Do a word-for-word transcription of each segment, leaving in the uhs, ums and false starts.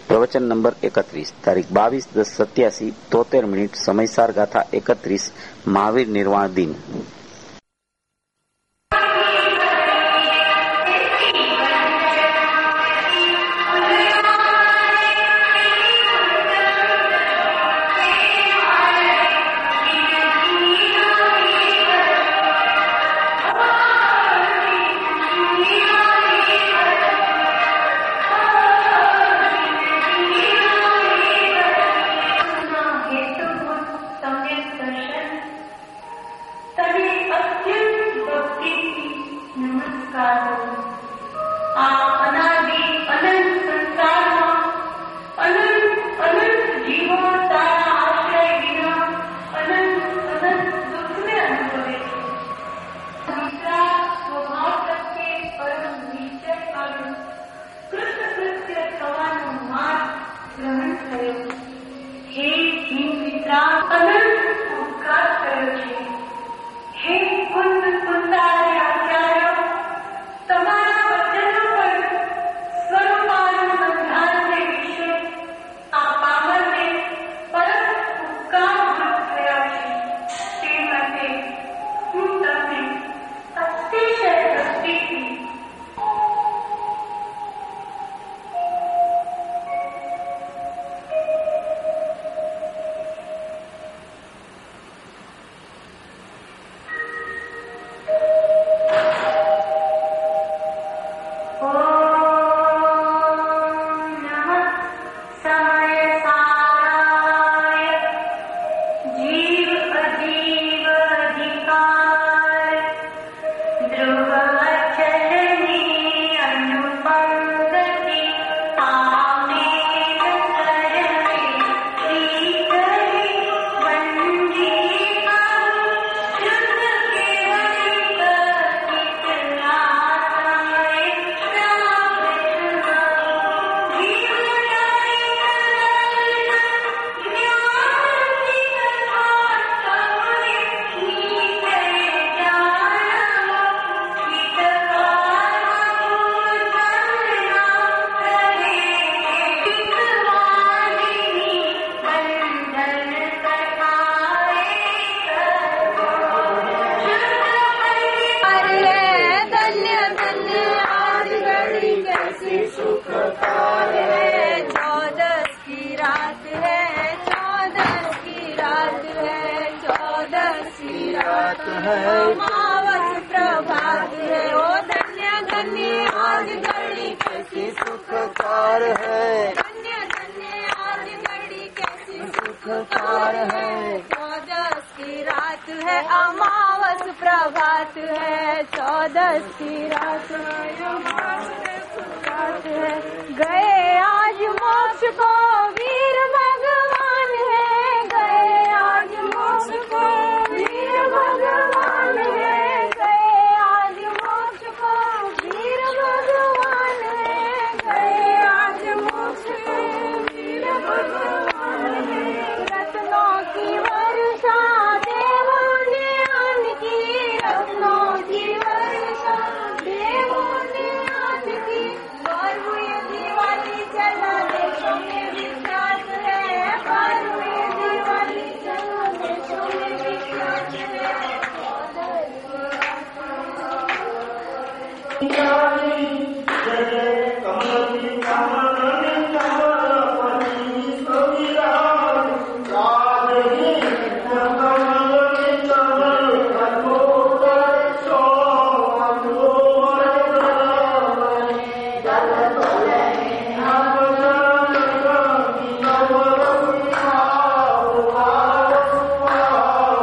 प्रवचन नंबर इकतीस, तारीख बाईस दस सत्यासी, तोतेर मिनिट, समय सार गाथा इकतीस, महावीर निर्वाण दिन।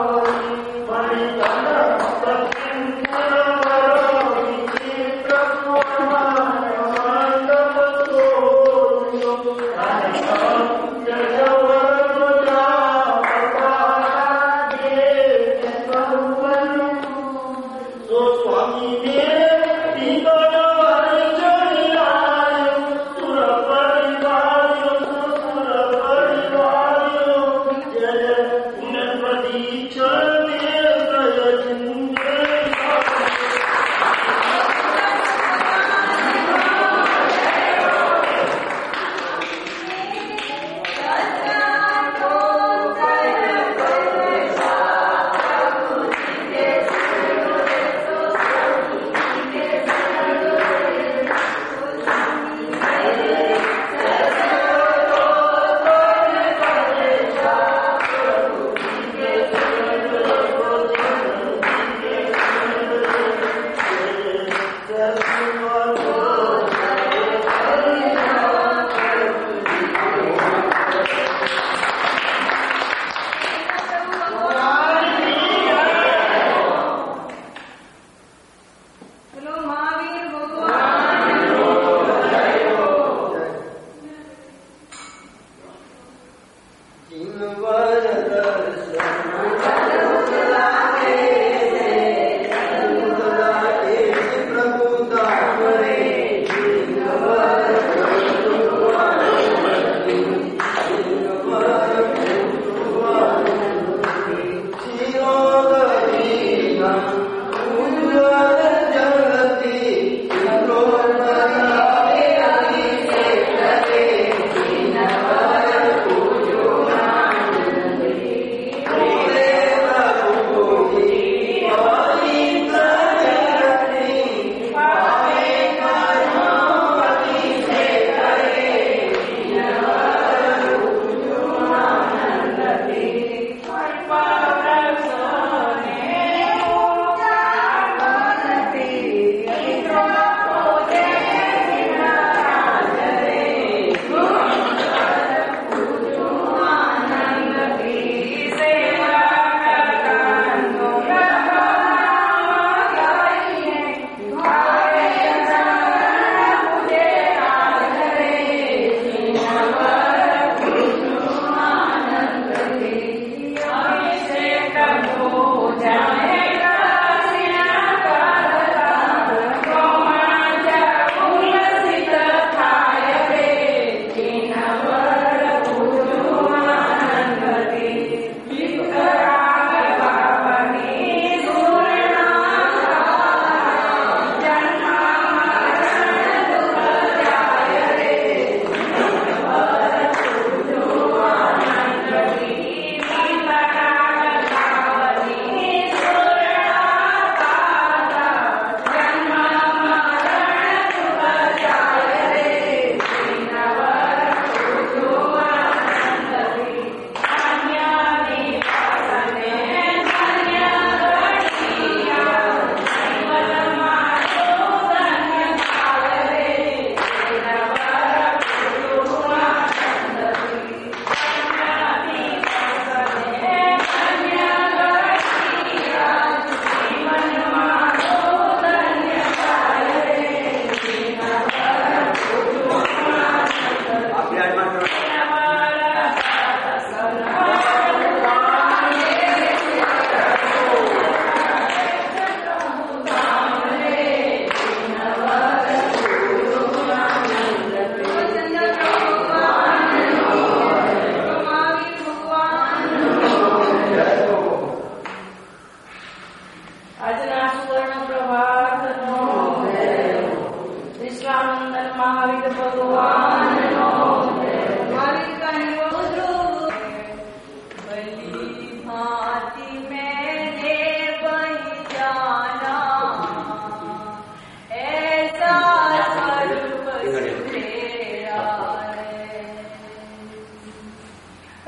Thank you.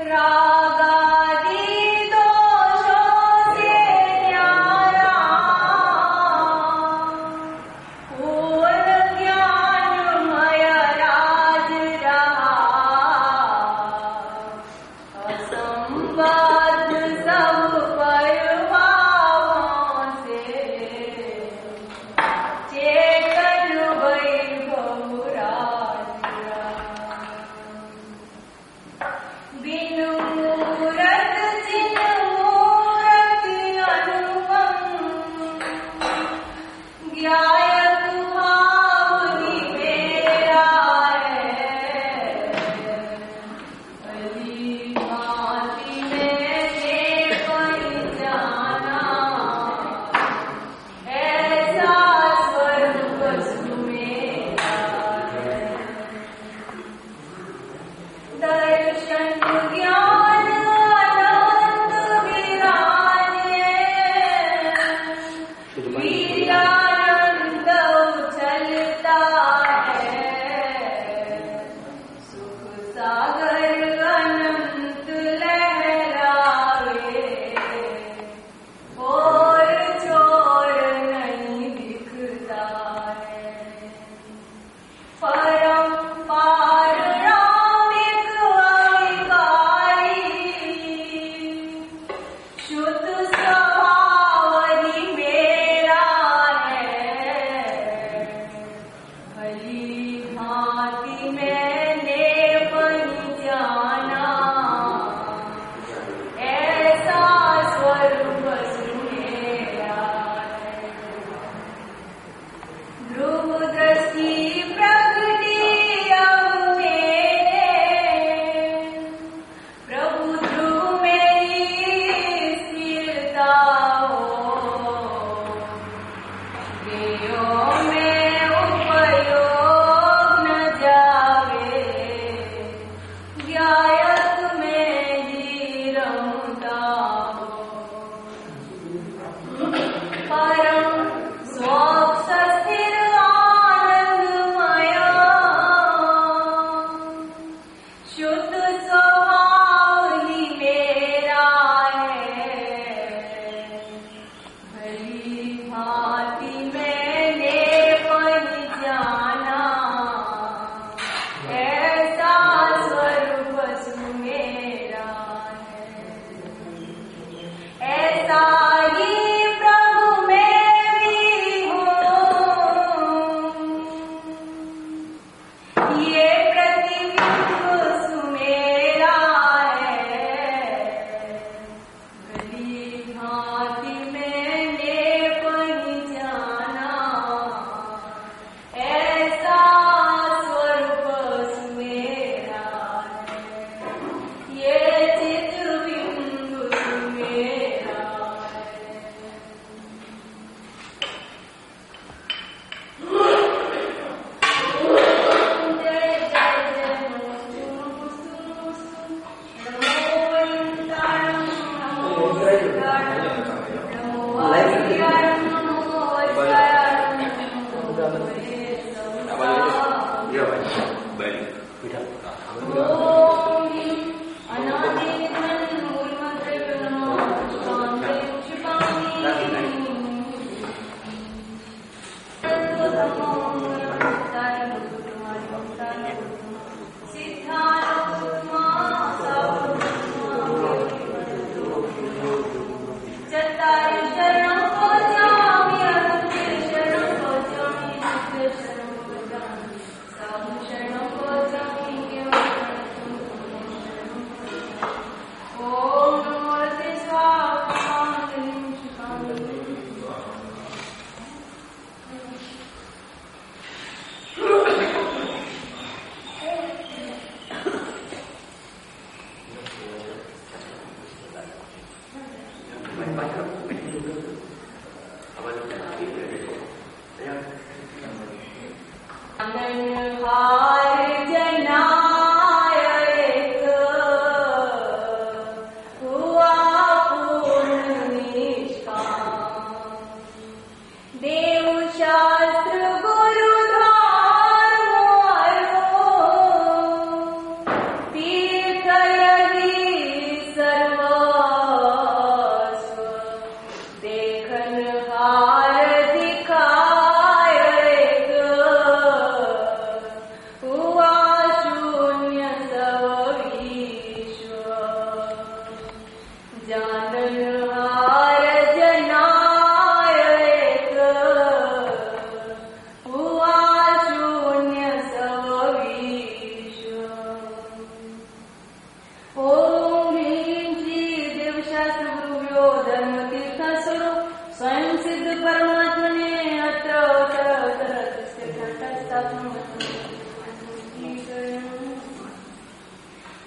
भली भांति मैंने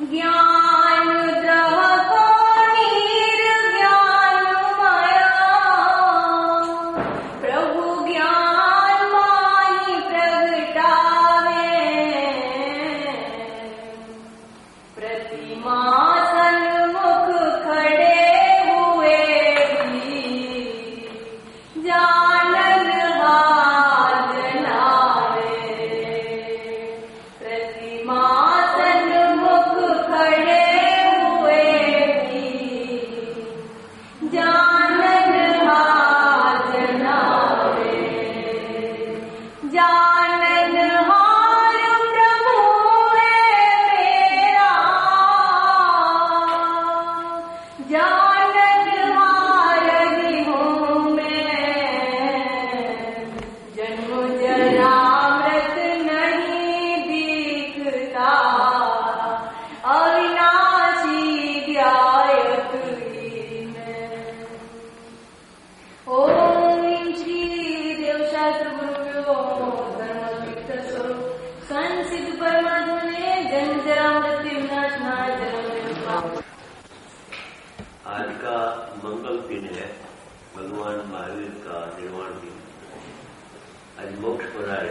ज्ञान द्रह को निर्ज्ञान माया, प्रभु ज्ञान माही प्रगटावे, प्रतिमा सन्मुख खड़े हुए भी जानन हाथ नावे, प्रतिमा सन्मुख खड़े हुए भी जानन हाथ नावे, जानन हार प्रभु है मेरा, जानन हार ही हूँ मैं, जन्म जरामृत नहीं दिखता, अविनाशी ध्यायत ही मैं। ओम श्री देवशास्त्र गुरुभ्यो धर्मतीर्थ स्वरूप संसिद्ध परमात्मा ने जन्म जरामृत विनाश नाश जन्म आज का मंगल दिन है, भगवान महावीर का निर्वाण दिन। आज मोक्ष पधारे।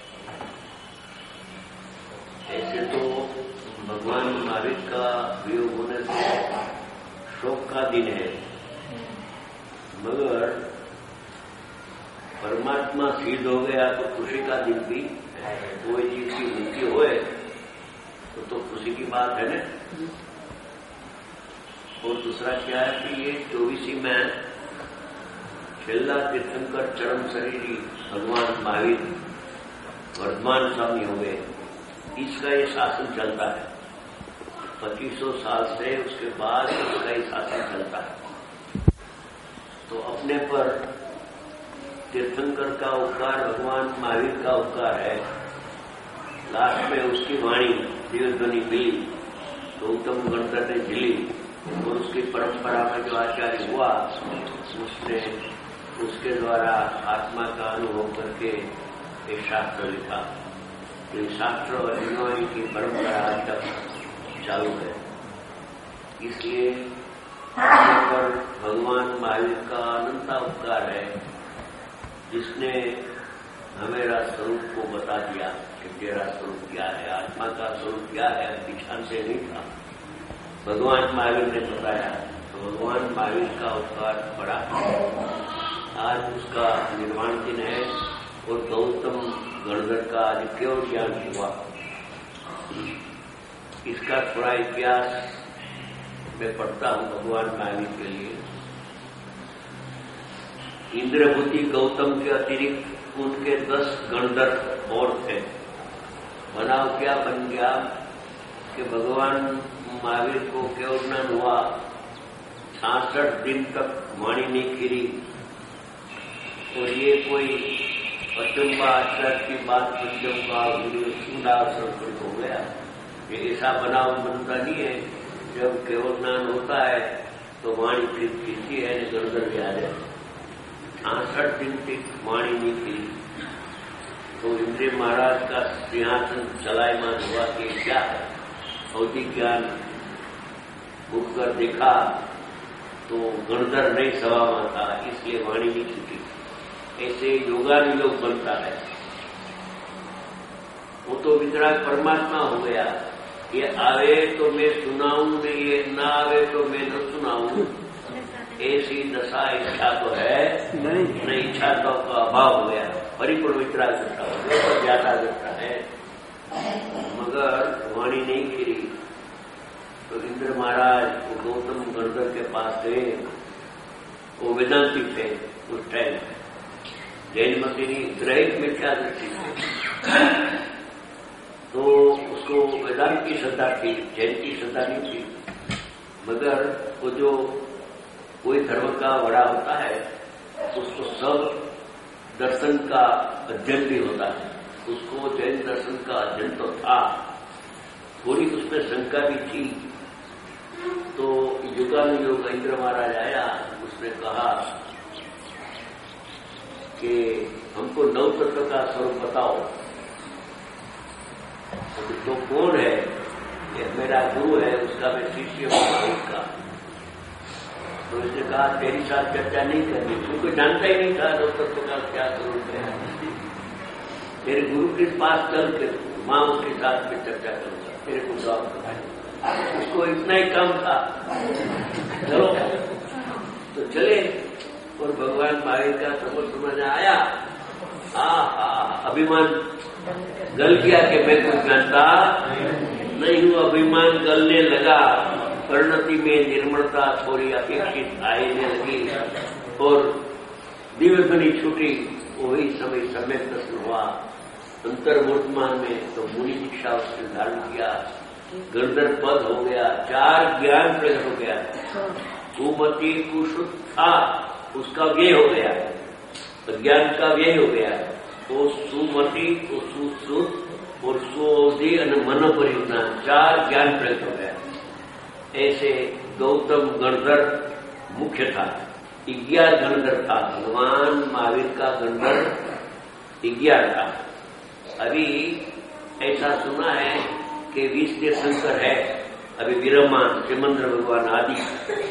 ऐसे तो भगवान महावीर का वियोग होने से शोक का दिन है, मगर परमात्मा सिद्ध हो गया तो खुशी का दिन भी है। कोई चीज की मुक्ति होए तो, तो खुशी की बात है ना। और दूसरा क्या है कि ये चौबीसी में छेल्ला तीर्थंकर चरम शरीरी भगवान महावीर वर्धमान स्वामी हो गए, इसका ये शासन चलता है। पच्चीसों साल से उसके बाद उसका ये शासन चलता है। तो अपने पर तीर्थंकर का उपकार, भगवान महावीर का उपकार है। लास्ट में उसकी वाणी दिव्यध्वनि मिली तो उत्तम गणधर ने झिली, और उसकी परंपरा में जो आचार्य हुआ उसने उसके द्वारा आत्मा का अनुभव करके एक शास्त्र लिखा। ये शास्त्र और निर्णय की परंपरा आज तक चालू है। इसलिए पर भगवान महावीर का अनंत उपकार है, जिसने हमेरा स्वरूप को बता दिया कि तेरा स्वरूप क्या है, आत्मा का स्वरूप क्या है। पीछान से नहीं था, भगवान महावीर ने बताया। तो भगवान महावीर का उपकार बड़ा। आज उसका निर्वाण दिन है और गौतम गणधर का आज केवल ज्ञान हुआ। इसका थोड़ा इतिहास मैं पढ़ता हूं भगवान महावीर के लिए। इंद्रभूति गौतम के अतिरिक्त उनके दस गणधर और थे। बनाव क्या बन गया कि भगवान महावीर को केवल ज्ञान हुआ, छियासठ दिन तक वाणी नहीं खिरी। और ये कोई पचम्बा आचार की बात पंचम्बा संस्कृत हो गया। ये ऐसा बनाव बनता नहीं है। जब केवल ज्ञान होता है तो वाणी फिर खिलती है, गणधर भी आ जाए। छियासठ दिन तक वाणी नहीं खिली तो इंद्र महाराज का सिंहासन चलायमान हुआ कि क्या है। भौतिक ज्ञान भूख कर देखा तो गणधर नहीं सभा में था, इसलिए वाणी नहीं छूटी। ऐसे योगानुयोग बनता है। वो तो वितराग परमात्मा हो गया। ये आवे तो मैं सुनाऊं, ये न आवे तो मैं न सुनाऊं। ऐसी दशा इच्छा तो है नहीं, नहीं इच्छा तो का अभाव हो गया। परिपूर्ण वितराग दशा हो गया, तो ज्यादा दशा है, मगर वाणी नहीं खिली। तो इंद्र महाराज वो गौतम गणधर के पास गए। वो वेदांती थे उस टाइम, जैन मत ग्रहित मिथ्या दृष्टि से। तो उसको वेदांत की श्रद्धा थी, जैन की श्रद्धा नहीं थी। मगर वो जो कोई धर्म का बड़ा होता है उसको सब दर्शन का अध्ययन भी होता है। उसको जैन दर्शन का अध्ययन तो था, थोड़ी उसमें शंका भी थी। तो युगानुयोग इंद्र महाराज आया, उसने कहा कि हमको नव तत्व का स्वरूप बताओ। तो कौन है? ये मेरा गुरु है, कहा तेरी साथ चर्चा नहीं करनी, तू कोई जानता ही नहीं था डॉक्टर प्रकाश क्या जरूरत है, तेरे गुरु के पास चल के माँ उसके साथ में चर्चा करूंगा, तेरे को जवाब बताए। उसको इतना ही काम था, चलो तो चले। और भगवान महावीर का सबक समझ आया। हाँ हाँ, अभिमान गल गया कि मैं कुछ जानता नहीं हूँ, अभिमान गलने लगा, परिणति में निर्मलता थोड़ी अपेक्षित आने लगी और दिव्य ध्वनि छूटी। वही समय सम्यक दर्शन हुआ अंतर्वर्तमान में, तो मुनि दीक्षा उसने धारण किया, गंधर्व पद हो गया, चार ज्ञान प्रकट हो गया। सुमति कुशुद्ध था, उसका व्यय हो गया, ज्ञान का व्यय हो गया। तो सुमति, तो सुश्रुत और सुअवधि और मन परियोजना, चार ज्ञान प्रकट हो गया। ऐसे गौतम गंधर्व मुख्य था, ग्यारह गंधर्व था। भगवान महावीर का गंधर्व ग्यारह था। अभी ऐसा सुना है कि बीस तीर्थंकर है अभी विरमान, श्रीमंद्र भगवान आदि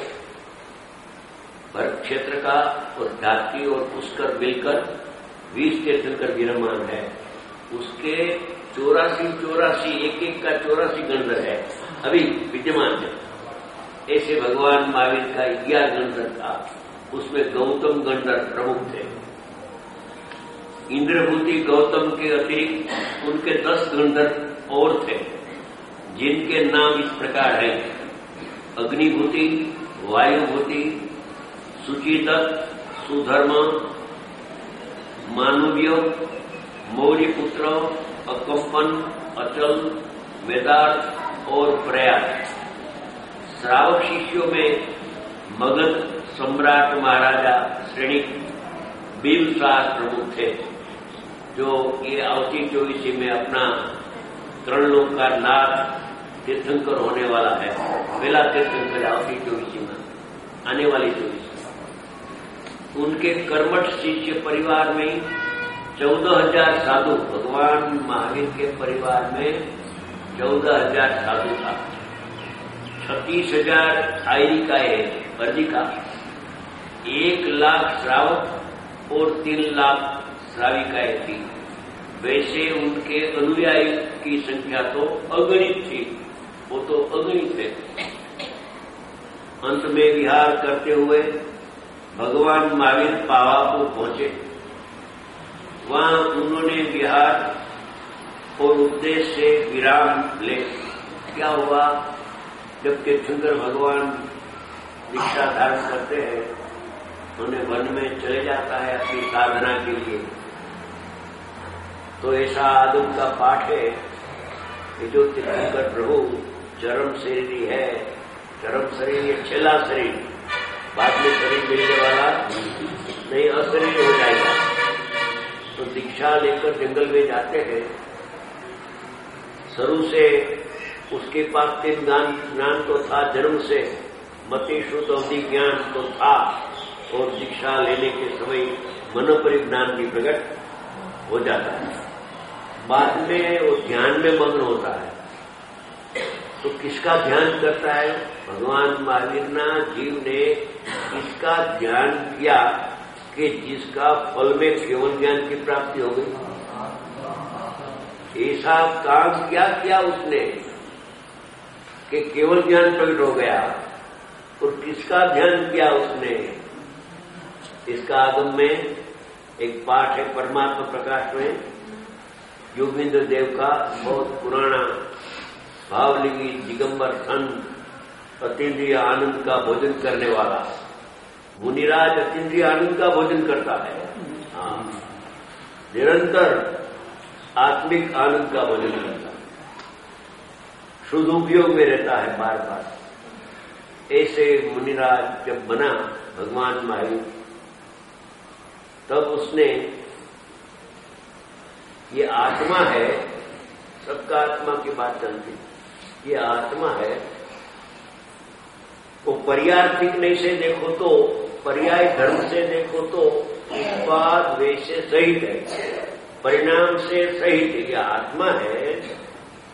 भरत क्षेत्र का और जाति और पुष्कर मिलकर बीस तीर्थंकर विरमान है। उसके चौरासी चौरासी एक एक का चौरासी गंधर्व है अभी विद्यमान है। ऐसे भगवान महावीर का ग्यारह गंधर्व था, उसमें गौतम गंधर्व प्रमुख थे। इंद्रभूति गौतम के अतिरिक्त उनके दस गंधर्व और थे, जिनके नाम इस प्रकार हैं: अग्निभूति, वायुभूति, सुचिदत्त, सुधर्म, मानव्य, मौर्यपुत्र, अकंपन, अचल, वेदार्थ और प्रयाग। श्रावक शिष्यों में मगध सम्राट महाराजा श्रेणी बिंबसार प्रमुख थे, जो ये अवधि चौबीसी में अपना त्रणलोक का नाथ तीर्थंकर होने वाला है। पहला तीर्थंकर अवधि चौबीसी में आने वाली चौबीसी। उनके कर्मठ शिष्य परिवार में चौदह हजार साधु, भगवान महावीर के परिवार में चौदह हजार साधु था। छत्तीस हजार आयरिकाएं वर्जिका, एक लाख श्रावक और तीन लाख श्राविकाएं थी। वैसे उनके अनुयायी की संख्या तो अगणित थी, वो तो अगणित थे। अंत में विहार करते हुए भगवान महावीर पावा को पहुंचे। वहां उन्होंने विहार और उपदेश से विराम ले। क्या हुआ? जब तीर्थंकर भगवान दीक्षा धारण करते हैं, उन्हें वन में चले जाता है अपनी साधना के लिए। तो ऐसा आदम का पाठ है कि जो तीर्थंकर प्रभु चरम शरीर है, चरम शरीर ये छेला शरीर, बाद में शरीर मिलने वाला नहीं, अशरीर हो जाएगा। तो दीक्षा लेकर जंगल में जाते हैं। शुरू से उसके पास तीन ज्ञान ज्ञान तो था, जन्म से मति श्रुत अवधि ज्ञान तो था, और दीक्षा लेने के समय मनोपरि ज्ञान भी प्रकट हो जाता है। बाद में वो ध्यान में मग्न होता है। तो किसका ध्यान करता है? भगवान महावीर ना जीव ने इसका ध्यान किया कि जिसका फल में केवल ज्ञान की प्राप्ति हो गई। ऐसा काम क्या किया उसने कि केवल ज्ञान प्रकट हो गया। और किसका ध्यान किया उसने? इसका आगम में एक पाठ है परमात्मा प्रकाश में, योगेंद्र देव का बहुत पुराना भावलिंगी दिगंबर संत अतीन्द्रिय आनंद का भोजन करने वाला। मुनिराज अतीन्द्रिय आनंद का भोजन करता है, हाँ, निरंतर आत्मिक आनंद का भोजन करता है, शुद्ध उपयोग में रहता है बार बार। ऐसे मुनिराज जब बना भगवान महावीर, तब उसने ये आत्मा है, सबका आत्मा की बात चलती, ये आत्मा है, वो पर्यार्थिक नहीं से देखो तो, पर्याय धर्म से देखो तो उत्पाद वे से सहित है, परिणाम से सहित ये आत्मा है।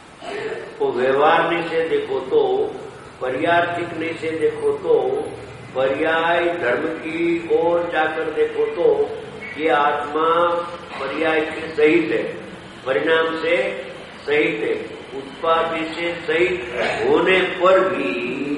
वो व्यवहार नहीं से देखो तो, पर्यार्थिक नहीं से देखो तो पर्याय धर्म की ओर जाकर देखो तो ये आत्मा पर्याय से सहित है, परिणाम से सहित है, उत्पादि से सहित होने पर भी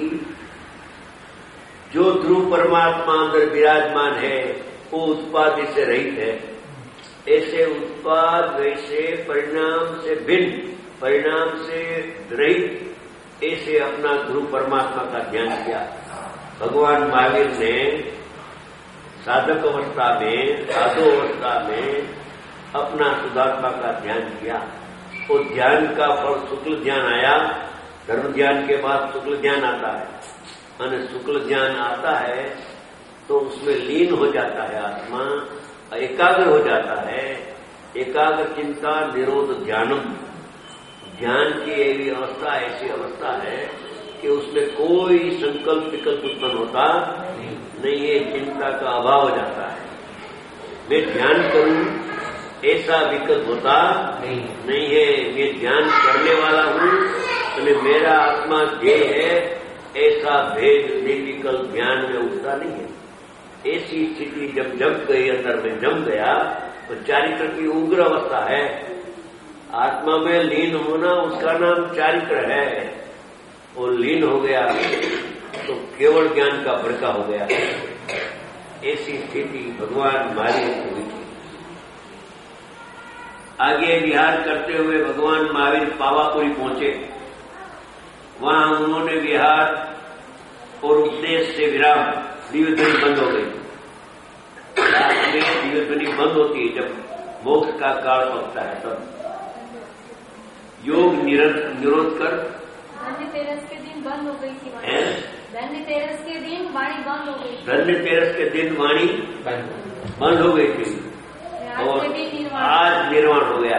जो ध्रुव परमात्मा अंदर विराजमान है वो उत्पादि से रहित है। ऐसे उत्पाद वैसे परिणाम से भिन्न, परिणाम से रहित, ऐसे अपना ध्रुव परमात्मा का ध्यान किया। भगवान महावीर ने साधक अवस्था में, साधु अवस्था में अपना शुद्धात्मा का ध्यान किया। वो ध्यान का फल शुक्ल ध्यान आया। धर्म ध्यान के बाद शुक्ल ध्यान आता है, और शुक्ल ध्यान आता है तो उसमें लीन हो जाता है आत्मा, एकाग्र हो जाता है। एकाग्र चिंता निरोध ध्यानम, ध्यान की एवी अवस्था ऐसी अवस्था है कि उसमें कोई संकल्प विकल्प उत्पन्न होता नहीं है, चिंता का अभाव हो जाता है। मैं ध्यान करूं ऐसा विकल्प होता नहीं, नहीं है। मैं ध्यान करने वाला हूं और मेरा आत्मा ध्येय है, ऐसा भेद निर्विकल्प ध्यान में उठता नहीं है। ऐसी स्थिति जब जम गई, अंदर में जम गया, तो चारित्र की उग्र अवस्था है। आत्मा में लीन होना उसका नाम चारित्र है। और लीन हो गया तो केवल ज्ञान का भड़का हो गया। ऐसी स्थिति भगवान महावीर को हुई थी। आगे विहार करते हुए भगवान महावीर पावापुरी पहुंचे। वहां उन्होंने विहार और उपदेश से विराम, दिव्यध्वनि बंद हो गई। रात में दिव्यध्वनि बंद होती है जब मोक्ष का काल पड़ता है, तब योग निरोध कर धन्यतेरस के दिन बंद हो गई थी वाणी। धन्यतेरस के दिन वाणी बंद हो गई। धन्यतेरस के दिन वाणी बंद हो गई थी और आज निर्वाण हो गया।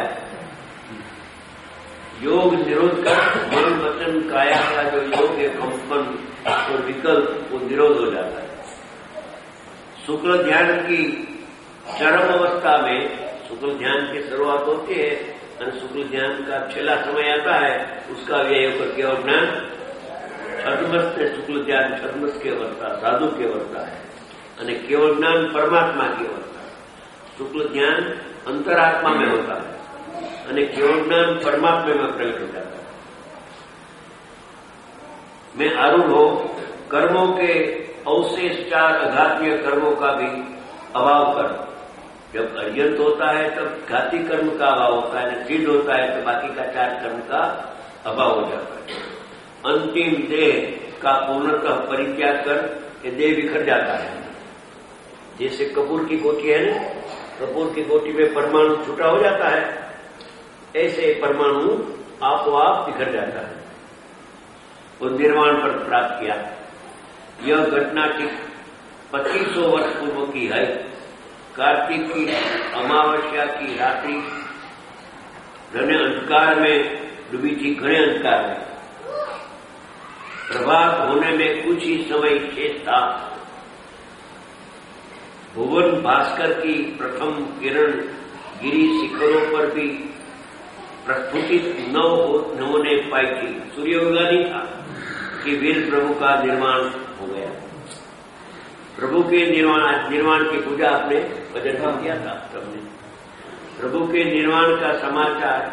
योग निरोध कर मन वचन काया का जो योग है, कंपन और विकल्प, वो निरोध हो जाता है। शुक्ल ध्यान की चरम अवस्था में, शुक्ल ध्यान की शुरुआत होती है और शुक्ल ध्यान का छेला समय आता है, उसका व्यय करके अपना छद्मस से शुक्ल ध्यान, छद्मस की अवस्था साधु की अवस्था है, और केवल ज्ञान परमात्मा की अवस्था। शुक्ल ध्यान अंतरात्मा में होता है और केवल ज्ञान परमात्मा में प्रकट हो जाता है। मैं आरूढ़ हो कर्मों के अवशेष चार अघातीय कर्मों का भी अभाव कर। जब अर्यंत होता है तब घाती कर्म का अभाव होता है, सिद्ध होता है तो बाकी का चार कर्म का अभाव हो जाता है। अंतिम देह का पूर्णतः परित्याग कर ये देह बिखर जाता है। जैसे कपूर की गोटी है ना, कपूर की गोटी में परमाणु छूटा हो जाता है, ऐसे परमाणु आपो आप बिखर जाता है। वो निर्वाण पर प्राप्त किया। यह घटना ठीक पच्चीस सौ वर्ष पूर्व की है। कार्तिक की अमावस्या की रात्रि घने अंधकार में डूबी थी, घने अंधकार में। प्रभात होने में कुछ ही समय शेष था। भुवन भास्कर की प्रथम किरण गिरी शिखरों पर भी प्रस्फुटित न होने पाई थी। सूर्य उगा नहीं था कि वीर प्रभु का निर्माण हो गया। प्रभु के निर्माण निर्माण की पूजा आपने भजन में किया था सबने। प्रभु के निर्माण का समाचार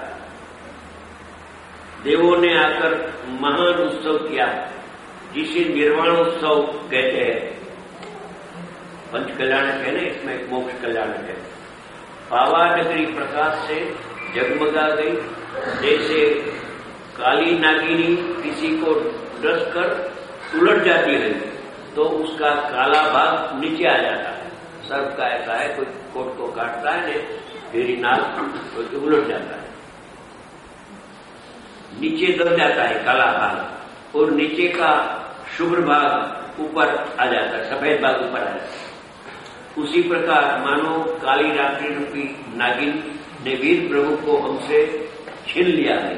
देवों ने आकर महान उत्सव किया, जिसे निर्वाण उत्सव कहते हैं। पंच कल्याणक है ना, इसमें एक मोक्ष कल्याणक है। पावा नगरी प्रकाश से जगमगा गई, जैसे काली नागिनी किसी को डस कर उलट जाती है तो उसका काला भाग नीचे आ जाता है। सर्प का ऐसा है, कोई कोट को काटता है ने फेरी नाल तो उलट जाता है, नीचे दब जाता है काला भाग, और नीचे का शुभ्र भाग ऊपर आ जाता है, सफेद भाग ऊपर आ जाता है। उसी प्रकार मानो काली रात्रि रूपी नागिन ने वीर प्रभु को हमसे छीन लिया है,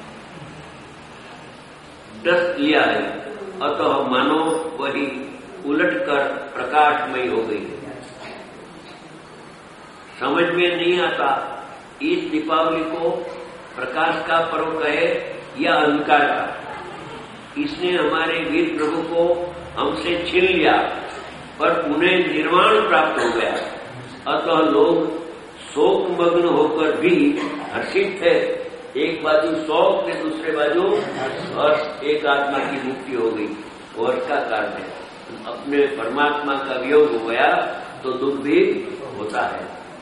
डस लिया है, अतः मानो वही उलटकर प्रकाशमयी हो गई। समझ में नहीं आता इस दीपावली को प्रकाश का पर्व कहे या अंधकार का। इसने हमारे वीर प्रभु को हमसे छीन लिया, पर उन्हें निर्वाण प्राप्त हो गया। अतः लोग शोक मग्न होकर भी हर्षित थे। एक बाजू शोक के दूसरे बाजू हर्ष, एक आत्मा की मुक्ति हो गई। हर्ष का कारण है, अपने परमात्मा का वियोग हो गया तो दुख भी होता है।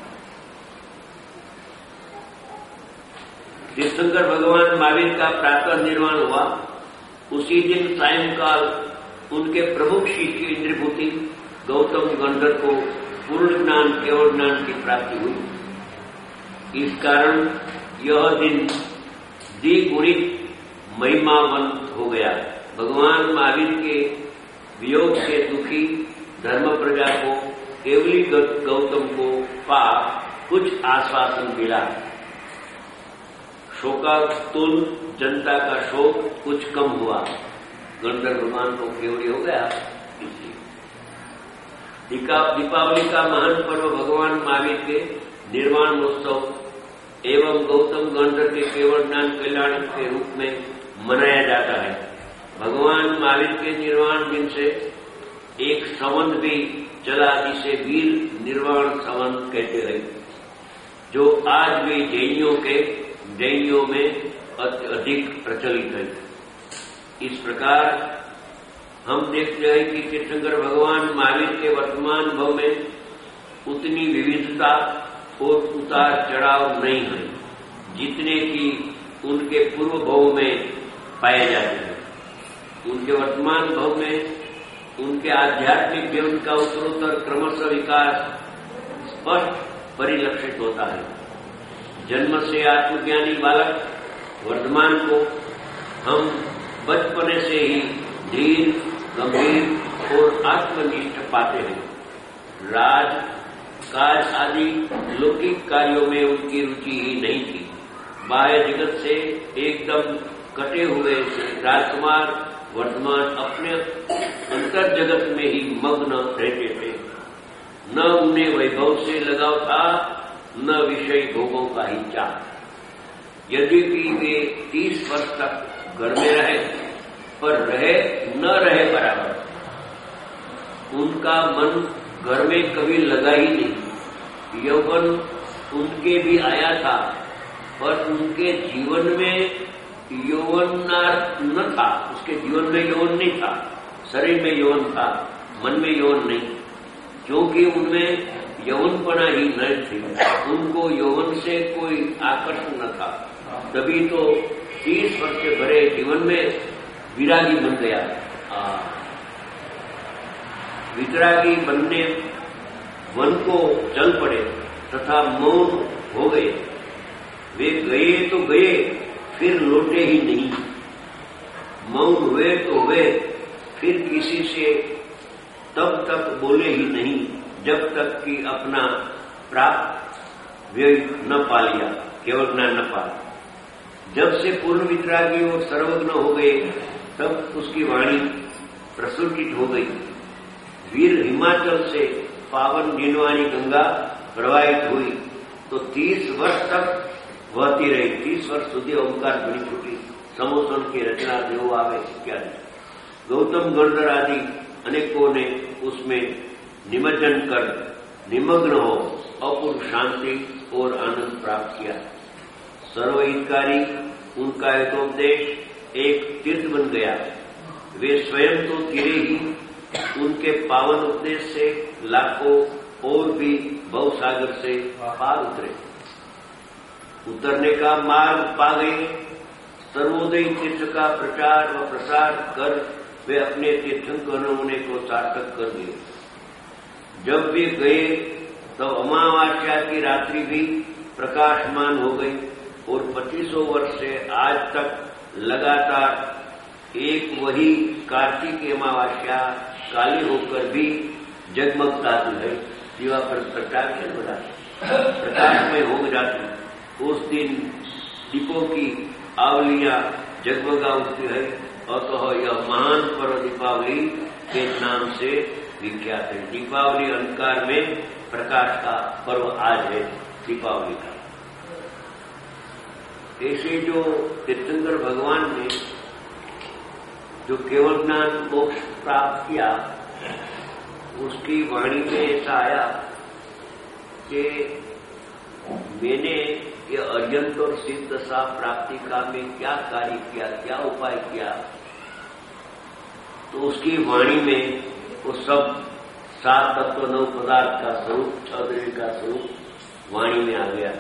तीर्थंकर भगवान महावीर का प्रातः निर्वाण हुआ। उसी दिन सायंकाल उनके प्रमुख शिष्य इंद्रभूति गौतम गंधर को पूर्ण ज्ञान केवल ज्ञान की प्राप्ति हुई। इस कारण यह दिन द्विगुणित महिमावंत हो गया। भगवान महावीर के वियोग से दुखी धर्म प्रजा को केवली गौतम को पा कुछ आश्वासन मिला। शोकातुल जनता का शोक कुछ कम हुआ। गंधर्व भगवान को केवली हो गया। दीपावली का महान पर्व भगवान महावीर के निर्वाण महोत्सव एवं गौतम गंधर्व के केवल ज्ञान कल्याण के रूप में मनाया जाता है। भगवान महावीर के निर्वाण दिन से एक संवत भी चला, जिसे वीर निर्वाण संवत कहते हैं, जो आज भी जैनियों के जैनियों में अधिक प्रचलित है। इस प्रकार हम देखते हैं कि तीर्थंकर भगवान महावीर के वर्तमान भव में उतनी विविधता और उतार चढ़ाव नहीं है जितने कि उनके पूर्व भव में पाए जाते हैं। उनके वर्तमान भव में उनके आध्यात्मिक जीवन का उत्तरोत्तर क्रमशः विकास स्पष्ट परिलक्षित होता है। जन्म से आत्मज्ञानी बालक वर्तमान को हम बचपने से ही धीर, गंभीर और आत्मनिष्ठ पाते हैं। राज काज आदि लौकिक कार्यों में उनकी रुचि ही नहीं थी। बाह्य जगत से एकदम कटे हुए राजकुमार वर्तमान अपने अंतर जगत में ही मग्न रहते थे। न उन्हें वैभव से लगाव था, न विषय भोगों का ही चाह। यद्यपि वे तीस वर्ष तक घर में रहे, पर रहे न रहे बराबर। उनका मन घर में कभी लगा ही नहीं। यौवन उनके भी आया था, पर उनके जीवन में यौवन न था। उसके जीवन में यौवन नहीं था, शरीर में यौवन था, मन में यौवन नहीं, क्योंकि उनमें यौवनपना ही न थी। उनको यौवन से कोई आकर्षण न था। तभी तो तीस वर्ष के भरे जीवन में विरागी बन गया। वितरागी बनने वन को चल पड़े तथा मौन हो गए। वे गए तो गए, फिर लौटे ही नहीं। मौन हुए तो हुए, फिर किसी से तब तक बोले ही नहीं जब तक कि अपना प्राप्त व्यय न पा लिया, केवल ज्ञान न पा। जब से पूर्ण वितरागी और सर्वज्ञ हो गए, तब उसकी वाणी प्रस्फुटित हो गई। वीर हिमाचल से पावन जिनवानी गंगा प्रवाहित हुई तो तीस वर्ष तक बहती रही। तीस वर्ष सुधी ओंकार ध्वनि छूटी, समोसन की रचना देव आवे इत्यादि। गौतम गंधर आदि अनेकों ने उसमें निमज्जन कर निमग्न हो अपूर्व शांति और आनंद प्राप्त किया। सर्वहितकारी उनका हितोपदेश एक तीर्थ बन गया। वे स्वयं तो तिरे ही, उनके पावन उपदेश से लाखों और भी भवसागर से पार उतरे। उतरने का मार्ग पा गए। सर्वोदय तीर्थ का प्रचार व प्रसार कर वे अपने तीर्थंकर होने को सार्थक कर दिए। जब वे गए तब अमावास्या की रात्रि भी प्रकाशमान हो गई और पच्चीसों वर्ष से आज तक लगातार एक वही कार्तिक अमावास्या काली होकर भी जगमगता है। जीवा पर प्रकाश से बड़ा प्रकाश में हो जाती। उस दिन दीपों की आवलियां जगमगा उठती है और तो यह महान पर्व दीपावली के नाम से विख्यात है। दीपावली अंधकार में प्रकाश का पर्व आज है दीपावली का। ऐसे जो तीर्थंकर भगवान ने जो केवल ज्ञान मोक्ष प्राप्त किया, उसकी वाणी में ऐसा आया कि मैंने ये अर्यंत और सिद्ध दशा प्राप्ति का में क्या कार्य किया, क्या उपाय किया। तो उसकी वाणी में वो सब सात तत्व नौ पदार्थ का स्वरूप, चौधरी का स्वरूप वाणी में आ गया।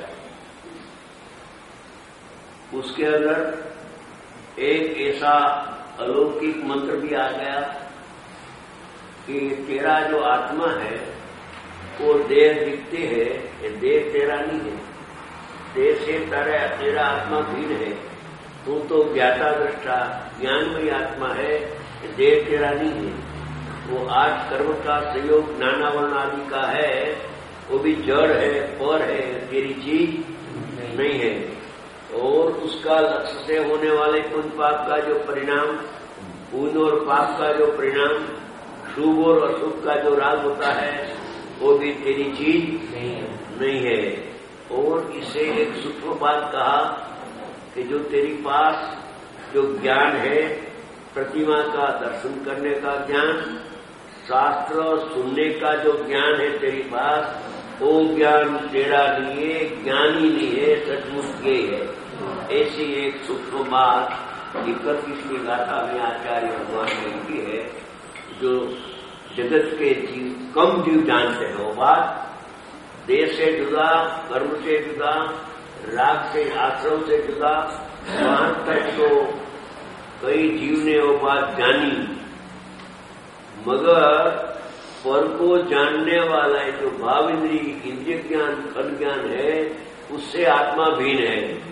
उसके अंदर एक ऐसा अलौकिक मंत्र भी आ गया कि तेरा जो आत्मा है वो देह दिखते है, ये देह तेरा नहीं है। देह से तेरा तेरा आत्मा भिन्न है। तू तो ज्ञाता दृष्टा ज्ञानमयी आत्मा है, ये देह तेरा नहीं है। वो आठ कर्म का संयोग नानावर्ण आदि का है, वो भी जड़ है, पर है, तेरी चीज नहीं है। और उसका लक्ष्य से होने वाले पुण्य पाप का जो परिणाम, पुण्य और पाप का जो परिणाम, शुभ और अशुभ का जो राग होता है, वो भी तेरी चीज नहीं है, नहीं है। और इसे एक सूक्ष्म बात कहा कि जो तेरी पास जो ज्ञान है, प्रतिमा का दर्शन करने का ज्ञान, शास्त्र सुनने का जो ज्ञान है तेरी पास, वो ज्ञान तेरा नहीं है, ज्ञानी नहीं है, सचमुच ये है। ऐसी एक सूक्ष्म बात इकतीसवीं गाथा में आचार्य भगवान ने की है, जो जगत के जीव कम जीव जानते हैं। वो बात देह से जुदा, कर्म से जुदा, राग से, आश्रम से जुदा, वहां तक तो कई जीव ने वो बात जानी, मगर पर को जानने वाला है जो भाव इंद्री, इंद्रिय ज्ञान, फल ज्ञान है, उससे आत्मा भिन्न है।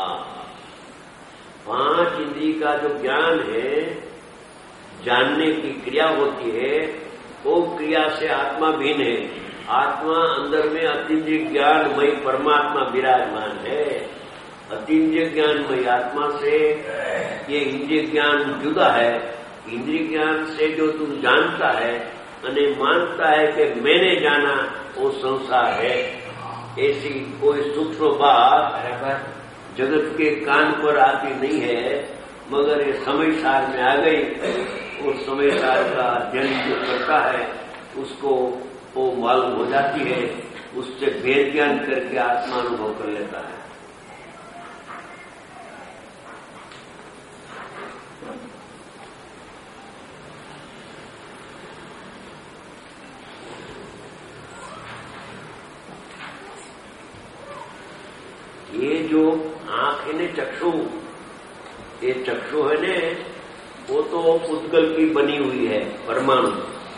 पांच इंद्रिय का जो ज्ञान है, जानने की क्रिया होती है, वो क्रिया से आत्मा भिन्न है। आत्मा अंदर में अतीन्द्रिय ज्ञानमयी परमात्मा विराजमान है। अतीन्द्रिय ज्ञानमयी आत्मा से ये इंद्रिय ज्ञान जुदा है। इंद्रिय ज्ञान से जो तुम जानता है अने मानता है कि मैंने जाना, वो संसार है। ऐसी कोई सूक्ष्म बात जगत के कान पर आती नहीं है, मगर ये समय सार में आ गई। और समय सार का अध्ययन जो करता है उसको वो मालूम हो जाती है, उससे भेद ज्ञान करके आत्मानुभव कर लेता है। ये जो आंख है ने चक्षु, ये चक्षु है ने वो तो उद्गल की बनी हुई है, परमाणु,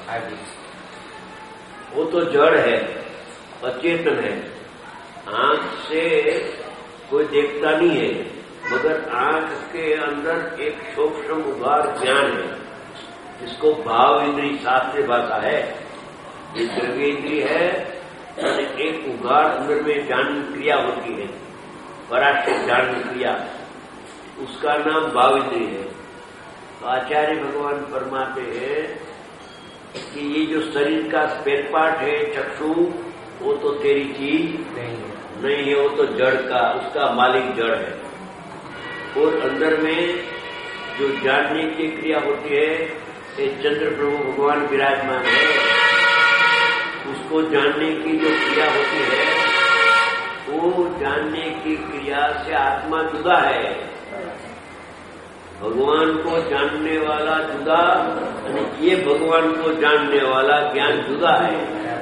वो तो जड़ है, अचेतन है। आंख से कोई देखता नहीं है, मगर आंख के अंदर एक सूक्ष्म उभार ज्ञान है, जिसको भाव इंद्रिय शास्त्रीय भाषा है। ये द्रव्य इंद्रिय है, एक उगार अंदर में ज्ञान क्रिया होती है, पराशर ज्ञान क्रिया, उसका नाम भाव इंद्रिय है। तो आचार्य भगवान फरमाते हैं कि ये जो शरीर का स्पेयर पार्ट है चक्षु, वो तो तेरी चीज नहीं है, नहीं है, वो तो जड़ का, उसका मालिक जड़ है। और अंदर में जो जानने की क्रिया होती है, ये चंद्र प्रभु भगवान विराजमान है, उसको जानने की जो क्रिया होती है, वो जानने की क्रिया से आत्मा जुदा है। भगवान को जानने वाला जुदा, ये भगवान को जानने वाला ज्ञान जुदा है।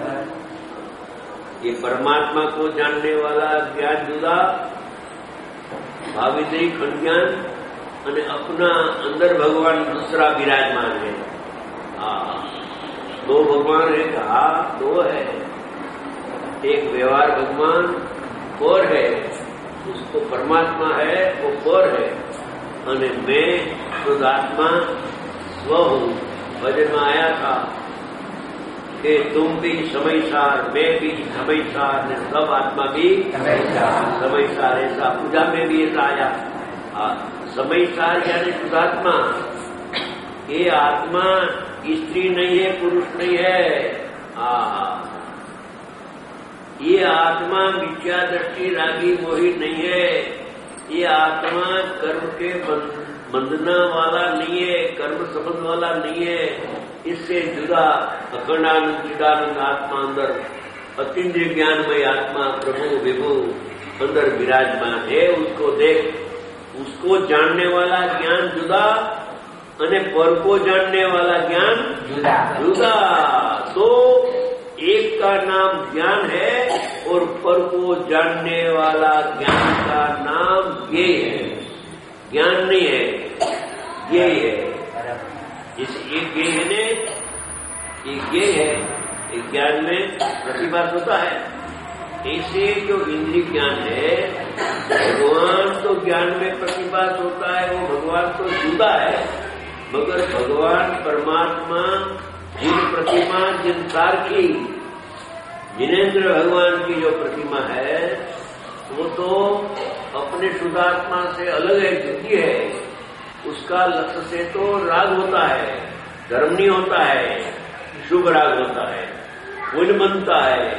ये परमात्मा को जानने वाला ज्ञान जुदा, भाविद्री खंड ज्ञान, और अपना अंदर भगवान दूसरा विराजमान है। हाँ, दो भगवान है, कहा दो है। एक व्यवहार भगवान और है, उसको परमात्मा है, वो पर है, और मैं शुद्धात्मा स्व हूं। भजन में आया था कि तुम भी समय सार, मैं भी समय सार, ने सब आत्मा भी समय सार। ऐसा पूजा में भी ऐसा आया। समय सार यानी शुद्धात्मा। ये आत्मा स्त्री नहीं है, पुरुष नहीं है। हाँ, ये आत्मा मिथ्या दृष्टि रागी मोही नहीं है। ये आत्मा कर्म के बंधना वाला नहीं है, कर्म संबंध वाला नहीं है, इससे जुदा अखंडानंद चिदानंद आत्मा अंदर अतीन्द्रिय ज्ञानमय आत्मा प्रभु विभु अंदर विराजमान है। उसको देख, उसको जानने वाला ज्ञान जुदा અને पर को जानने वाला ज्ञान जुदा जुदा। तो एक का नाम ज्ञान है और पर को जानने वाला ज्ञान का नाम ज्ञेय है। ज्ञान नहीं है, ज्ञेय है। इस एक ज्ञेय ने एक ज्ञेय है, एक ज्ञान में प्रतिभास होता है। ऐसे जो इंद्रिय ज्ञान है, भगवान तो ज्ञान में प्रतिभास होता है, वो भगवान तो जुदा है। मगर भगवान परमात्मा जिन प्रतिमा, जिन सार की, जिनेन्द्र भगवान की जो प्रतिमा है, वो तो अपने शुद्धात्मा से अलग है, जुदी है। उसका लक्ष्य से तो राग होता है, धर्म नहीं होता है, शुभ राग होता है, पुण्य बनता है।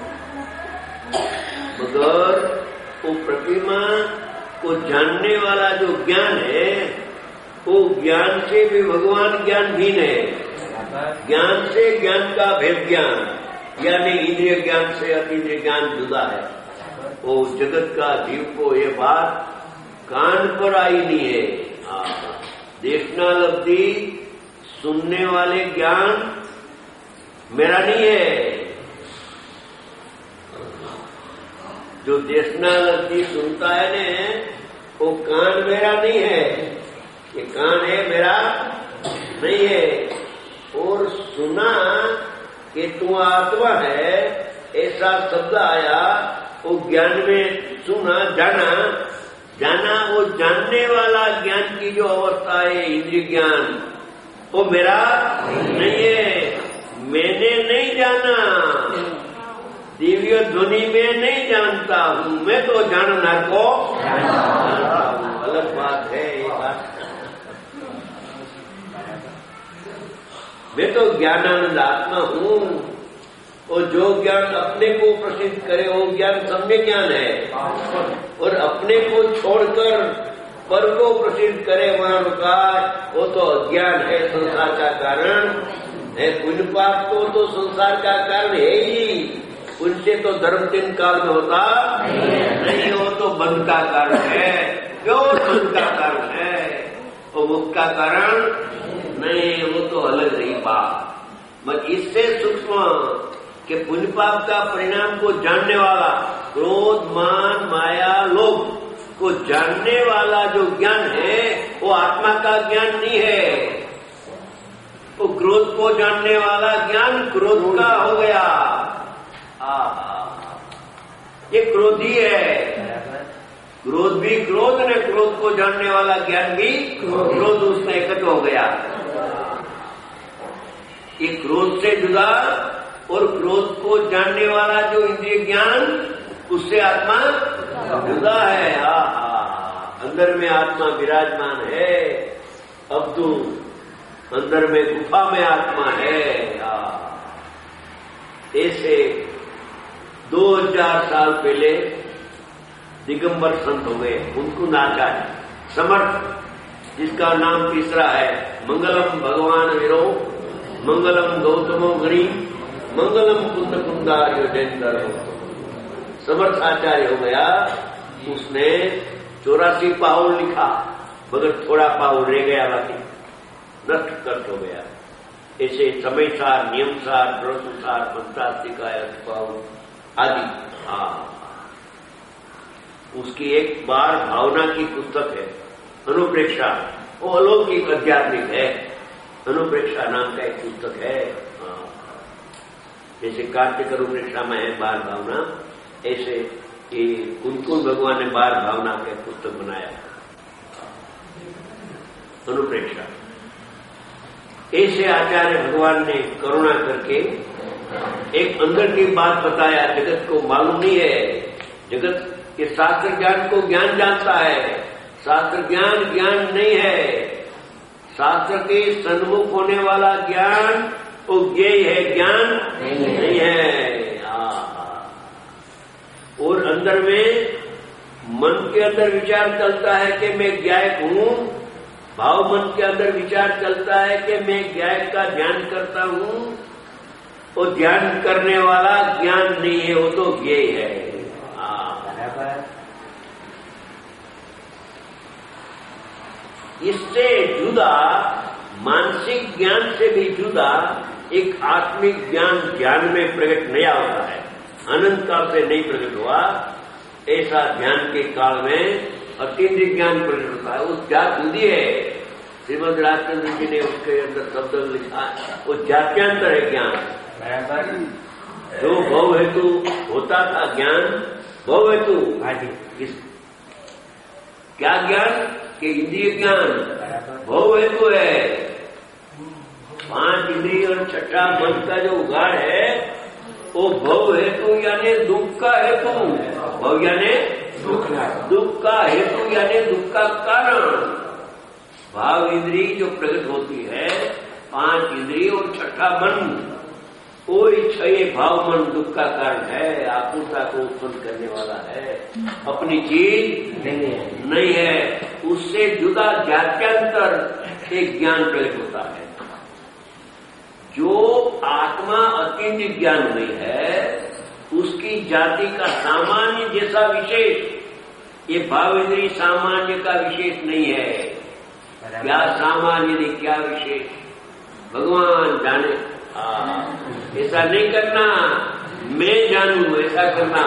मगर वो प्रतिमा को जानने वाला जो ज्ञान है, वो ज्ञान से भी भगवान ज्ञान भिन्न है। ज्ञान से ज्ञान का भेद ज्ञान, यानी इंद्रिय ज्ञान से अतीन्द्रिय ज्ञान जुदा है। वो जगत का जीव को ये बात कान पर आई नहीं है। देखना लब्धि सुनने वाले ज्ञान मेरा नहीं है। जो देखना लब्धि सुनता है ने, वो कान मेरा नहीं है, ये कान है मेरा नहीं है। और सुना कि तू आत्मा है, ऐसा शब्द आया, वो ज्ञान में सुना, जाना जाना वो जानने वाला ज्ञान की जो अवस्था है, इंद्रिय ज्ञान, वो मेरा नहीं है। मैंने नहीं जाना, दिव्य ध्वनि में नहीं जानता हूँ, मैं तो जानना को जानता हूँ। अलग बात है ये बात। मैं तो ज्ञानानंद आत्मा हूँ, और जो ज्ञान अपने को प्रसिद्ध करे वो ज्ञान सम्यक ज्ञान है। और अपने को छोड़कर पर को प्रसिद्ध करे वहां का, वो तो अज्ञान है, संसार का कारण है। पुण्य पाप तो, तो संसार का कारण है ही। उनसे तो धर्म तीन काल में होता नहीं, वो तो बंध का कारण है, क्यों बंध का कारण है, वो मुक्त का कारण नहीं, वो तो अलग रही बात। मगर इससे सूक्ष्म कि पुण्य पाप का परिणाम को जानने वाला, क्रोध मान माया लोभ को जानने वाला जो ज्ञान है, वो आत्मा का ज्ञान नहीं है। वो क्रोध को जानने वाला ज्ञान क्रोध का हो गया। आ, ये क्रोधी है। क्रोध भी क्रोध ने, क्रोध को जानने वाला ज्ञान भी क्रोध उसमें एकत्र हो गया। ये क्रोध से जुदा और क्रोध को जानने वाला जो इंद्रिय ज्ञान, उससे आत्मा जुदा है। हा हा, अंदर में आत्मा विराजमान है। अब तो अंदर में गुफा में आत्मा है। ऐसे दो हजार साल पहले दिगंबर संत हो गए, उनको नाचा है समर्थ, जिसका नाम तीसरा है मंगलम भगवान विरो, मंगलम गौतमो गणी, मंगलम कुंद कुंदार्यो जयंतर। समर्थ आचार्य हो गया। उसने चौरासी पाउल लिखा, मगर थोड़ा पाउल रह गया, बाकी नष्ट कष्ट हो गया। ऐसे समय सार, नियम सार, प्रश्न सार, पंचास्तिका पाउल आदि। हाँ, उसकी एक बार भावना की पुस्तक है अनुप्रेक्षा, वो अलौकिक आध्यात्मिक है। अनुप्रेक्षा नाम का एक पुस्तक है। जैसे कार्तिक अनुप्रेक्षा में है बार भावना, ऐसे कि कुंकुम भगवान ने बार भावना का पुस्तक बनाया अनुप्रेक्षा। ऐसे आचार्य भगवान ने करुणा करके एक अंदर की बात बताया, जगत को मालूम नहीं है। जगत के शास्त्र ज्ञान को ज्ञान जानता है, शास्त्र ज्ञान ज्ञान नहीं है। शास्त्र के सन्मुख होने वाला ज्ञान वो ज्ञेय है, ज्ञान नहीं, नहीं है। और अंदर में मन के अंदर विचार चलता है कि मैं ज्ञायक हूँ, भाव मन के अंदर विचार चलता है कि मैं ज्ञान का ध्यान करता हूं, वो ध्यान करने वाला ज्ञान नहीं है, वो तो ज्ञेय है। इससे जुदा, मानसिक ज्ञान से भी जुदा एक आत्मिक ज्ञान ध्यान में प्रकट नया होता है, अनंत काल से नहीं प्रकट हुआ। ऐसा ध्यान के काल में अतीन्द्रिय ज्ञान प्रकट होता है। उस जात जुदी है। श्रीमद राजचंद्र जी ने उसके अंदर शब्द लिखा, वो जात्यांतर है ज्ञान। जो भव हेतु होता था ज्ञान, भव हेतु क्या ज्ञान कि इंद्रिय ज्ञान भव हेतु है। पांच इंद्रिय और छठा मन का जो उगाड़ है वो भव हेतु यानी दुख का हेतु, भव यानी दुख का हेतु यानी दुख का कारण। भाव इंद्रिय जो प्रकट होती है, पांच इंद्रिय और छठा मन, कोई छह भाव मन दुख का कारण है, आकुलता को उत्पन्न करने वाला है, अपनी चीज नहीं है, नहीं है। उससे जुदा जात्यांतर एक ज्ञान प्रकट होता है। जो आत्मा अतीन्द्रिय ज्ञान में है, उसकी जाति का सामान्य जैसा विशेष, ये भाव इंद्रिय सामान्य का विशेष नहीं है। क्या सामान्य नहीं, क्या विशेष, भगवान जाने। ऐसा नहीं करना, मैं जानू, ऐसा करना।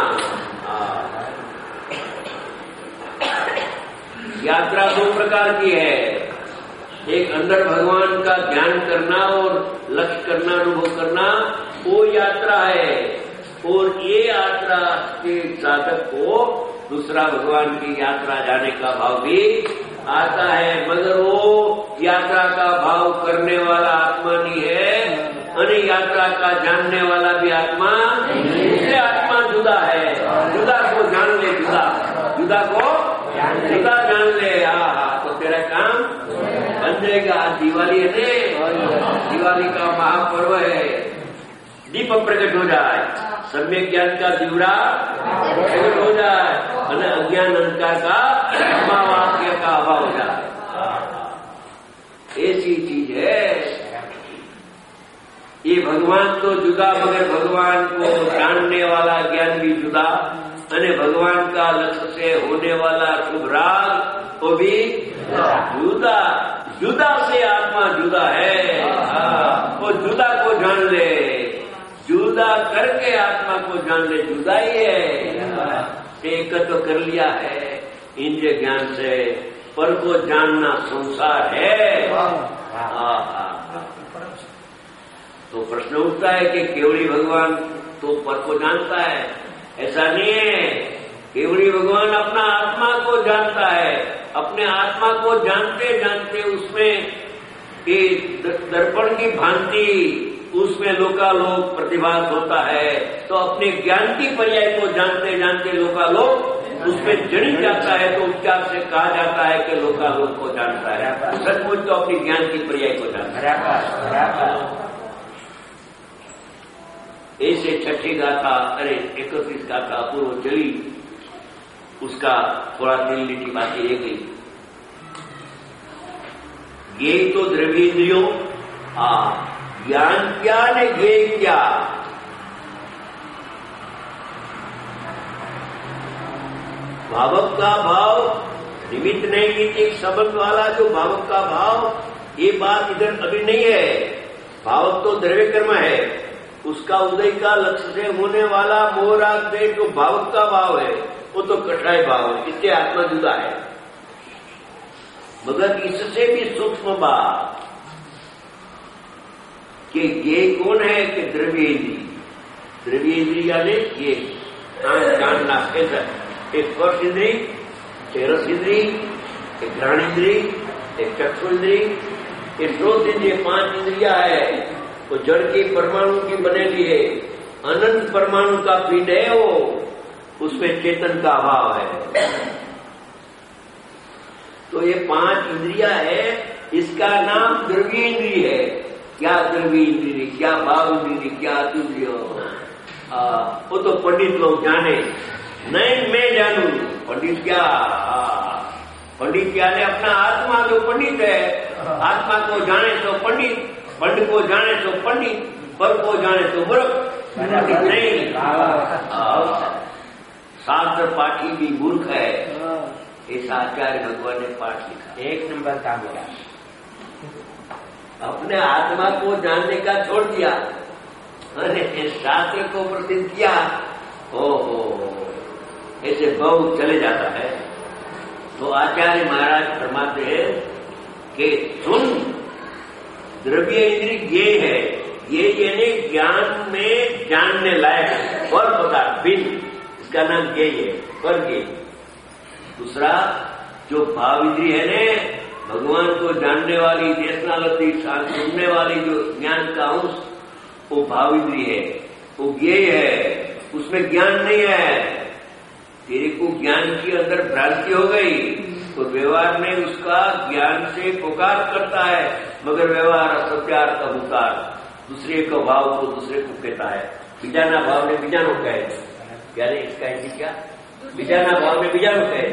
यात्रा दो प्रकार की है, एक अंदर भगवान का ध्यान करना और लक्ष्य करना, अनुभव करना, वो यात्रा है। और ये यात्रा के साधक को दूसरा भगवान की यात्रा जाने का भाव भी आता है, मगर वो यात्रा का भाव करने वाला आत्मा नहीं है, और यात्रा का जानने वाला भी आत्मा, इससे आत्मा जुदा है। जुदा को जान ले, जुदा जुदा को जुदा जान ले। हाँ, तो तेरा काम बन जाएगा। दिवाली है, दिवाली का महापर्व है, दीप प्रकट हो जाए, सम्यक ज्ञान का दिवड़ा प्रकट हो जाए, और अज्ञान अंधकार का महावाक्य का अभाव हो जाए। ऐसी चीज है ये। भगवान तो जुदा, मगर भगवान को जानने वाला ज्ञान भी जुदा, અને भगवान का लक्ष्य से होने वाला शुभ राग वो भी जुदा। जुदा से आत्मा जुदा है। वो जुदा को जान ले, जुदा करके आत्मा को जान ले, जुदा ही है। एक तो कर लिया है इंद्रिय ज्ञान से, पर को जानना संसार है। तो प्रश्न उठता है कि केवली भगवान तो पर को जानता है, ऐसा नहीं है। केवली भगवान अपना आत्मा को जानता है। अपने आत्मा को जानते जानते उसमें दर्पण की भांति उसमें लोकालोक प्रतिभास होता है। तो अपने ज्ञान की पर्याय को जानते जानते लोकालोक उसमें जड़ी जाता है। तो उपचार से कहा जाता है कि लोकालोक को जानता है। सचमुच तो अपनी ज्ञान की पर्याय को जानता है। ऐसे छठी गाथा, अरे इकतीस गाथा पूर्व चली, उसका थोड़ा दिल लिटी बातें रह गई। ये तो द्रव्येंद्रियों, ज्ञान क्या ने ज्ञेय क्या। भावक का भाव निमित्त नहीं, एक संबंध वाला जो भावक का भाव, ये बात इधर अभी नहीं है। भावक तो द्रव्य कर्म है, उसका उदय का लक्ष्य से होने वाला मोह राग द्वेष जो भावक का भाव है, वो तो कठिनाई भाव है, इससे आत्मा जुदा है। मगर इससे भी सूक्ष्म बात कि ये कौन है कि द्रव्येंद्रिय। द्रव्येंद्रिय यानी ये जानना कैसा, एक स्पर्श इंद्रिय, एक रस इंद्रिय, एक घ्राण इंद्रिय, एक चक्षु इंद्रिय, एक श्रोत इंद्रिय, पांच इंद्रिया है। वो जड़ की परमाणु की बनेली है, अनंत परमाणु का पिंड है वो, उसमें चेतन का अभाव है। तो ये पांच इंद्रिया है, इसका नाम द्रव्य इंद्रिय है। क्या द्रव्य इंद्रिय, क्या भाव इंद्रिय, क्या अतुल्य, वो तो पंडित लोग जाने, नहीं मैं जानू। पंडित क्या, पंडित यानी अपना आत्मा जो पंडित है, आत्मा को जाने तो पंडित, पंडित को जाने तो पंडित, पर को जाने तो मूर्ख नहीं। शास्त्र पाठी भी मूर्ख है, ऐसा आचार्य भगवान ने पाठ लिखा। एक नंबर का बोला, अपने आत्मा को जानने का छोड़ दिया, अरे शास्त्र को प्रसिद्ध किया। ओ हो, ऐसे बहुत चले जाता है। तो आचार्य महाराज फरमाते हैं कि सुन, द्रव्य इंद्रिय ये है, ये यानी ज्ञान में जानने लायक पर पदार्थ बिन, इसका नाम ये है पर ये। दूसरा जो भाव इंद्रिय है ने, भगवान को जानने वाली, देशनालती सुनने वाली जो ज्ञान का अंश, वो भाव इंद्रिय है, वो ज्ञेय है, उसमें ज्ञान नहीं है। तेरे को ज्ञान के अंदर भ्रांति हो गई तो व्यवहार में उसका ज्ञान से पुकार करता है, मगर व्यवहार असत्यार का उतार, दूसरे का भाव को दूसरे को कहता है। बीजाना भाव ने बीजानो कहे, यानी इसका हिंदी क्या? बीजाना भाव ने बीजानो कहे,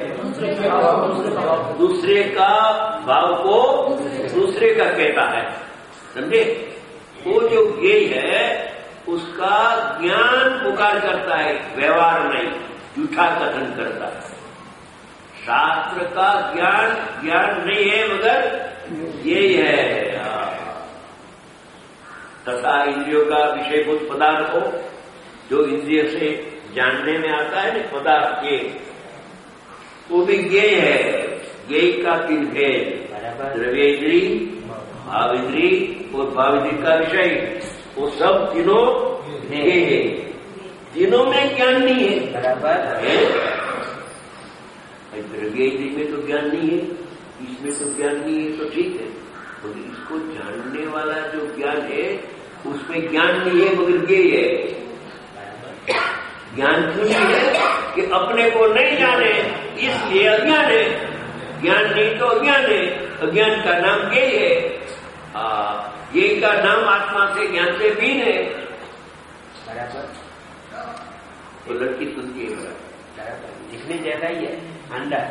दूसरे का भाव को दूसरे का कहता है, समझे? वो जो ज्ञेय है उसका ज्ञान पुकार करता है, व्यवहार नहीं, झूठा कथन करता है। शास्त्र का ज्ञान ज्ञान नहीं है, मगर ये है। तथा इंद्रियों का विषयभूत पदार्थ हो, जो इंद्रिय से जानने में आता है ना पदार्थ, ये वो भी ज्ञेय है। ज्ञेय का तीन भेद, द्रव्य इंद्री, भाव इंद्री और भाव इंद्री का विषय, वो सब तीनों ज्ञेय है। तीनों में ज्ञान नहीं है, बराबर है। द्रव्य इंद्री में तो ज्ञान नहीं है, इसमें तो ज्ञान नहीं है, तो ठीक है। तो इसको जानने वाला जो ज्ञान है उसमें ज्ञान नहीं है, मगर ज्ञेय है। ज्ञान क्यों नहीं है? कि अपने को नहीं जाने, इसलिए अज्ञान है। ज्ञान नहीं तो अज्ञान है, अज्ञान का नाम ज्ञेय है। ये का नाम आत्मा से ज्ञान से भिन्न है, बराबर। वो लड़की सुनती है, बराबर, दिखने जैसा ही है अंदर।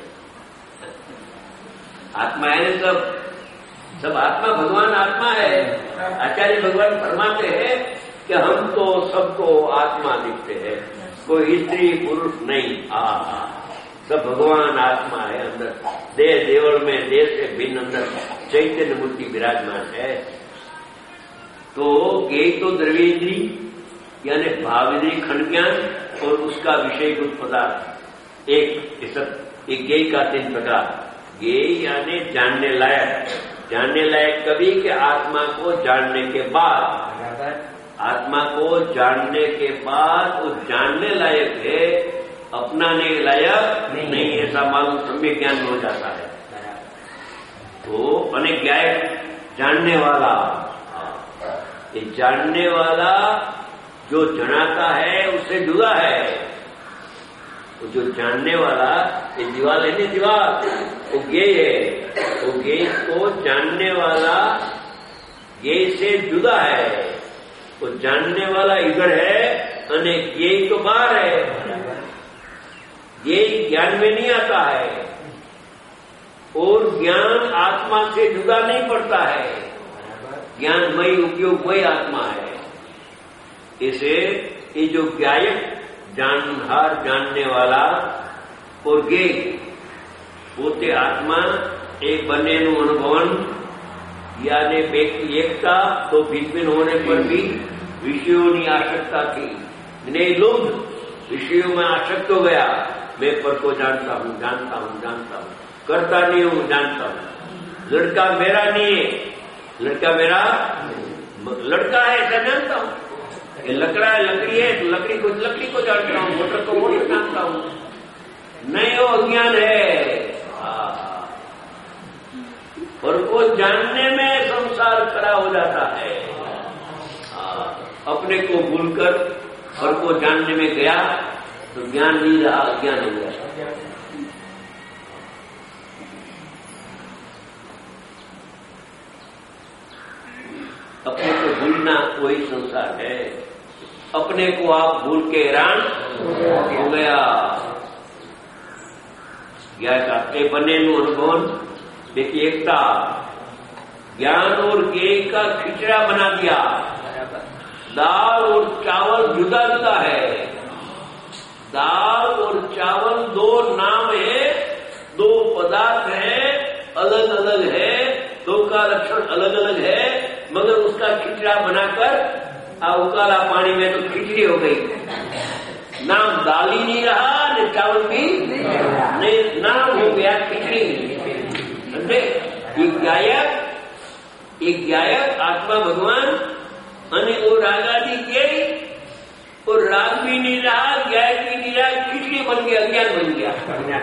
आत्मा है सब, सब आत्मा, भगवान आत्मा है। आचार्य भगवान फरमाते हैं कि हम तो सबको आत्मा दिखते हैं, कोई स्त्री पुरुष नहीं, आ सब भगवान आत्मा है अंदर। देह देवल में देह से भिन्न अंदर चैतन्य मूर्ति विराजमान है। तो ज्ञेय तो द्रव्य इंद्री यानी भाव इंद्री खंड ज्ञान और उसका विषय कुछ पदार्थ, एक एक ज्ञेय का तीन प्रकार। ज्ञेय यानी जानने लायक, जानने लायक कभी के आत्मा को जानने के बाद, आत्मा को जानने के बाद वो जानने लायक है, अपनाने लायक नहीं, नहीं ऐसा मालूम सम्यक ज्ञान हो जाता है। तो अनेक ज्ञायक जानने वाला, ये जानने वाला जो जनाता है उससे जुदा है। वो जो जानने वाला, ये दीवार है नहीं, दीवार वो ज्ञेय है। वो ज्ञेय को जानने वाला ज्ञेय से जुदा है। वो जानने वाला इधर है और ज्ञेय तो बाहर है। ज्ञेय ज्ञान में नहीं आता है और ज्ञान आत्मा से जुदा नहीं पड़ता है। ज्ञानमय उपयोग वही आत्मा है। इसे ये जो ज्ञायक, जानहार, जानने वाला और ज्ञेय પોતે આત્મા એક બંનેનું અનુભવન યાને બેકી એકતા તો ભિન્ન ભિન્ન હોने पर भी विषयों आसक्ता थी। नहीं लुब्ध विषयों में आसक्त हो गया। मैं पर को जानता हूँ, जानता हूँ, जानता हूँ, करता नहीं हूँ, जानता हूँ। लड़का मेरा नहीं है, लड़का मेरा लड़का है ऐसा जानता हूँ। ये लकड़ा है, लकड़ी है तो लकड़ी को लकड़ी को जानता हूँ, मोटर को मोटर जानता हूँ। नहीं वो अज्ञान है। और वो जानने में संसार खड़ा हो जाता है। अपने को भूलकर और को जानने में गया तो ज्ञान नहीं रहा, अज्ञान हो गया। अपने को भूलना वही संसार है। अपने को आप भूल के हैरान हो गया। ज्ञाय का ए बनेनु अनुभव देखिए एकता ज्ञान और ज्ञेय का खिचड़ा बना दिया। दाल और चावल जुदा जुदा है। दाल और चावल दो नाम है, दो पदार्थ है, अलग अलग है, दो का लक्षण अलग अलग है, मगर उसका खिचड़ा बनाकर उकाला पानी में तो खिचड़ी हो गई। नाम दाल ही नहीं रहा न चावल भी नहीं, नाम हो गया खिचड़ी। समझे? एक गायक एक गायक आत्मा भगवान અને वो रागादी गई और राग भी नहीं रहा, गायक भी नहीं रहा, खिचड़ी बन गया, अज्ञान बन गया।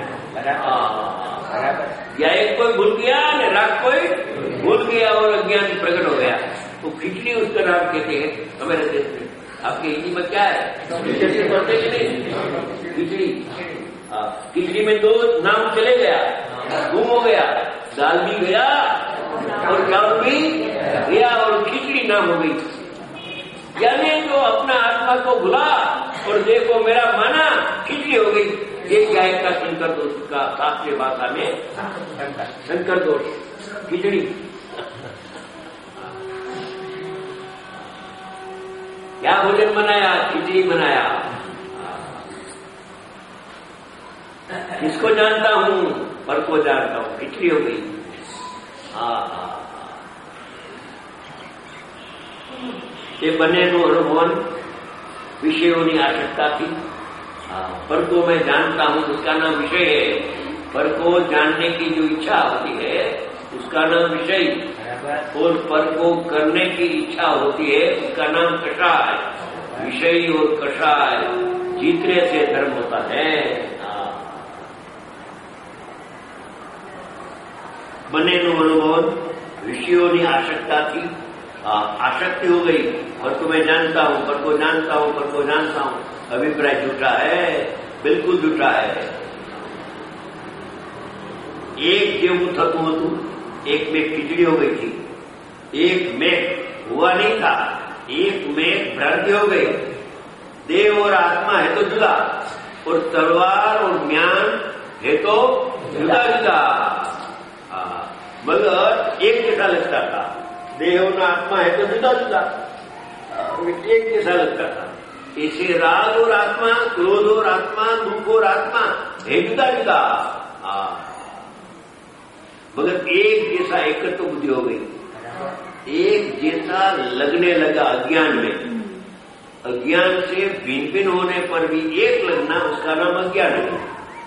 गायक कोई भूल गया न राग कोई भूल गया और अज्ञान प्रकट हो गया। तो खिचड़ी उसका नाम कहते हैं हमारे देश में। आपके हिंदी में क्या है? खिचड़ी पढ़ते कि नहीं? खिचड़ी। खिचड़ी में दो नाम चले गया, गुम हो गया, दाल भी गया और चावल भी गया और खिचड़ी नाम हो गई। यानी जो अपना आत्मा को भुला और देखो मेरा माना, खिचड़ी हो गई। ये गायक का शंकर दोष का शास्त्रीय भाषा में शंकर दोष खिचड़ी। क्या भोजन बनाया? खिचड़ी बनाया। इसको जानता हूं पर को जानता हूं, खिचड़ी हो गई। हाँ हाँ ये बने नो अनुभवन विषयों की आवश्यकता थी। पर को मैं जानता हूं उसका नाम विषय है। पर को जानने की जो इच्छा होती है उसका नाम विषय, और पर को करने की इच्छा होती है उसका नाम कषाय। विषय और कषाय जीतने से धर्म होता है। बने नो अनुभव विषयों की आवश्यकता थी, आसक्ति हो गई। पर को मैं जानता हूं, पर को जानता हूं, पर को जानता हूं। अभिप्राय झूठा है, बिल्कुल झूठा है। एक जेवू थकू हतु, एक में खिचड़ी हो गई थी। एक में हुआ नहीं था, एक में भ्रांति हो गई। देव और आत्मा है तो जुदा, और तलवार और ज्ञान है तो जुदा जुदा, मगर एक जैसा लगता था। देह और आत्मा है तो जुदा जुदा, एक जैसा लगता था। इसे राग और आत्मा, क्रोध और आत्मा, दुख और आत्मा है जुदा जुदा, मगर एक जैसा एकत्व बुद्धि हो गई। एक जैसा लगने लगा अज्ञान में। अज्ञान से भिन्न भिन्न होने पर भी एक लगना, उसका नाम अज्ञान है।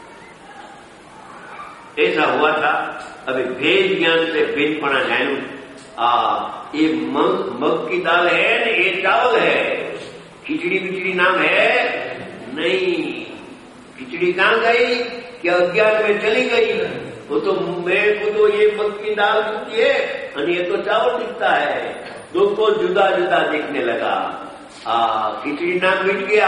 ऐसा हुआ था। अभी भेद ज्ञान से भिन्नपना जाए। आ ये मग मग की दाल है न ये चावल है। खिचड़ी बिचड़ी नाम है नहीं। खिचड़ी कहां गई? क्या अज्ञान में चली गई? वो तो मेरे को तो ये मग की दाल दिखती है और ये तो चावल दिखता है। दो को जुदा जुदा दिखने लगा। आ खिचड़ी नाम मिट गया।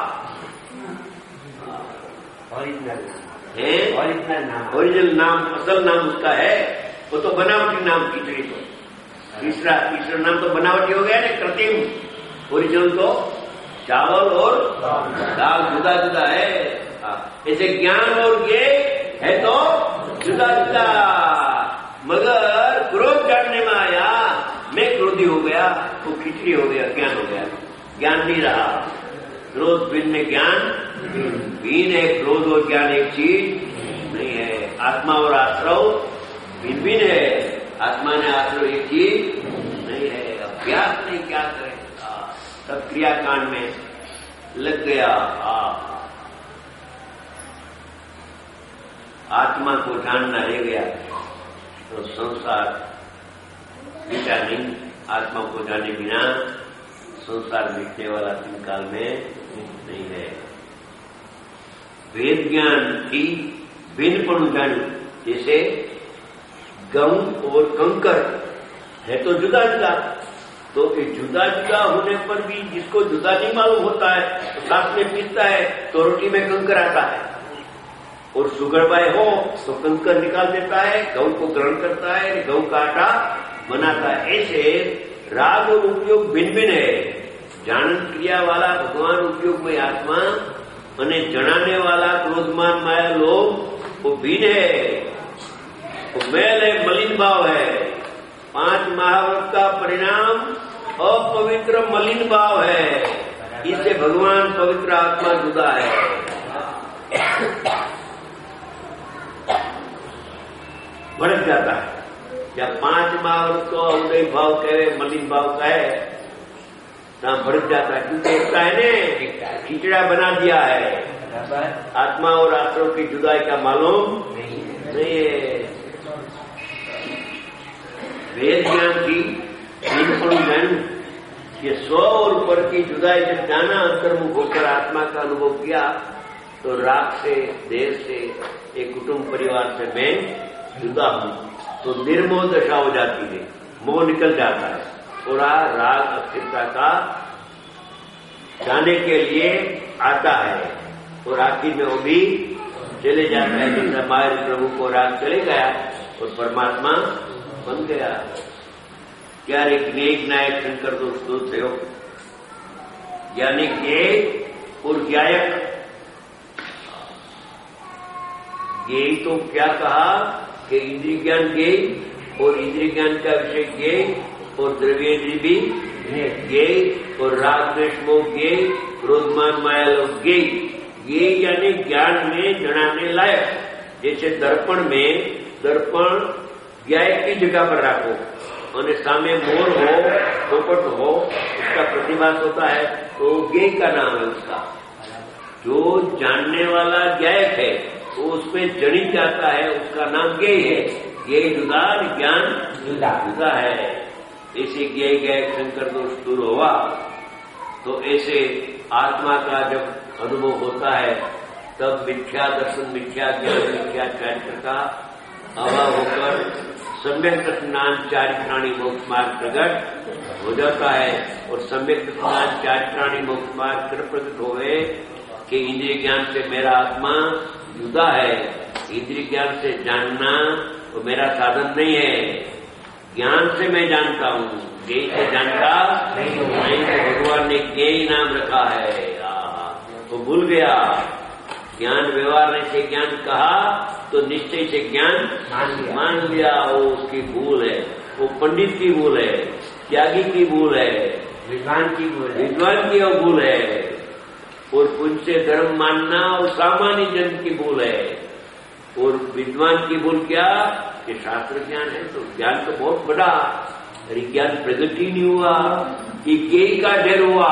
ओरिजिनल है, ओरिजिनल नाम, ओरिजिनल नाम, असल नाम उसका है। वो तो बनावटी नाम खिचड़ी को। तीसरा तीसरा नाम तो बनावटी हो गया ना, कृत्रिम। ओरिजिनल तो चावल और दाल जुदा जुदा है। ऐसे ज्ञान और ये है तो जुदा जुदा, मगर क्रोध जानने में आया, मैं क्रोधी हो गया तो खिचड़ी हो गया, ज्ञान हो गया। ज्ञान नहीं रहा। क्रोध भिन्न में ज्ञान भिन्न है। क्रोध और ज्ञान एक चीज नहीं है। आत्मा और आश्रव भिन्न भिन्न है। आत्मा ने आश्रव एक चीज नहीं है। अभ्यास नहीं, क्या करें? सब क्रियाकांड में लग गया। आत्मा को जानना रह गया तो संसार मिटा नहीं। आत्मा को जाने बिना संसार मिटने वाला तीन काल में नहीं है। वेद ज्ञान की भिन्नपणु जान, जैसे गऊ और कंकर है तो जुदा जुदा, तो ये जुदा जुदा होने पर भी जिसको जुदा नहीं मालूम होता है तो साथ में पीसता है तो रोटी में कंकर आता है। और शुगर बाय हो तो कंकर निकाल देता है, गऊ को ग्रहण करता है, गऊ का आटा बनाता है। ऐसे राग और उपयोग भिन्न भिन्न है। जानन क्रिया वाला भगवान उपयोग में आत्मा, અને જણાને વાલા ક્રોધમાન માયા લોભ वो बीज है, वो मैल है, मलिन भाव है। पांच महाव्रत का परिणाम अपवित्र मलिन भाव है। इससे भगवान पवित्र आत्मा जुदा है। भड़क जाता है। जब पांच महाव्रत को उदय भाव कहे, मलिन भाव कहे, ना भड़क जाता है। क्योंकि इसका है ने खिचड़ा बना दिया है। आत्मा और आश्रम की जुदाई का मालूम नहीं है। वेद ज्ञान की ज्ञान ये स्व और ऊपर की जुदाई जब जाना, अंतर्मुख होकर आत्मा का अनुभव किया, तो राग से, देह से, एक कुटुंब परिवार से मैं जुदा हूं, तो निर्मोह दशा हो जाती है, मोह निकल जाता है। थोड़ा राग अस्थिरता का जाने के लिए आता है और आखिर में वो भी चले जाता है। जैसे हमारे प्रभु को राग चले गया और परमात्मा बन गया। क्या रे ज्ञेय नायक शंकर दोस्तों से हो, यानी ज्ञेय और ज्ञायक। ज्ञेय तो क्या कहा कि इंद्रिय ज्ञान ज्ञेय और इंद्रिय ज्ञान का विषय ज्ञेय और द्रव्येंद्रिय भी ज्ञेय और राग द्वेष मोह ज्ञेय, क्रोधमान माया लोग ज्ञेय। ये यानी ज्ञान में जनाने लायक। जैसे दर्पण में दर्पण ज्ञाय की जगह पर रखो और सामने मोर हो, पोपट हो, उसका प्रतिभास होता है, तो ज्ञेय का नाम है उसका। जो जानने वाला ज्ञायक है वो उसमें जनित जाता है, उसका नाम ज्ञेय है। ज्ञेय जुदा, ज्ञान जुदा जुदा है। ऐसे ज्ञेय ज्ञायक शंकर दोष दूर हुआ, तो ऐसे आत्मा का जब अनुभव होता है, तब मिथ्या दर्शन, मिथ्या ज्ञान, मिथ्या चारित्र का अभाव होकर सम्यक दर्शनान चारित्राणी मोक्ष मार्ग प्रकट हो जाता है। और सम्यक दर्शनान चारित्राणी मोक्ष मार्ग प्रकट होवे कि इंद्रिय ज्ञान से मेरा आत्मा जुदा है। इंद्रिय ज्ञान से जानना वो मेरा साधन नहीं है। ज्ञान से मैं जानता हूँ, ज्ञेय से जानता नहीं तो भगवान ने ज्ञेय नाम रखा है। वो भूल गया। ज्ञान व्यवहार से ज्ञान कहा तो निश्चय से ज्ञान मान लिया। वो उसकी भूल है, वो पंडित की भूल है, त्यागी की भूल है, विद्वान की भूल है, विद्वान की वो भूल है। और पुण्य से धर्म मानना वो सामान्य जन की भूल है। और विद्वान की भूल क्या कि शास्त्र ज्ञान है, तो ज्ञान तो बहुत बड़ा, अरे ज्ञान प्रगट ही नहीं हुआ, कि ज्ञेय का ढेर हुआ।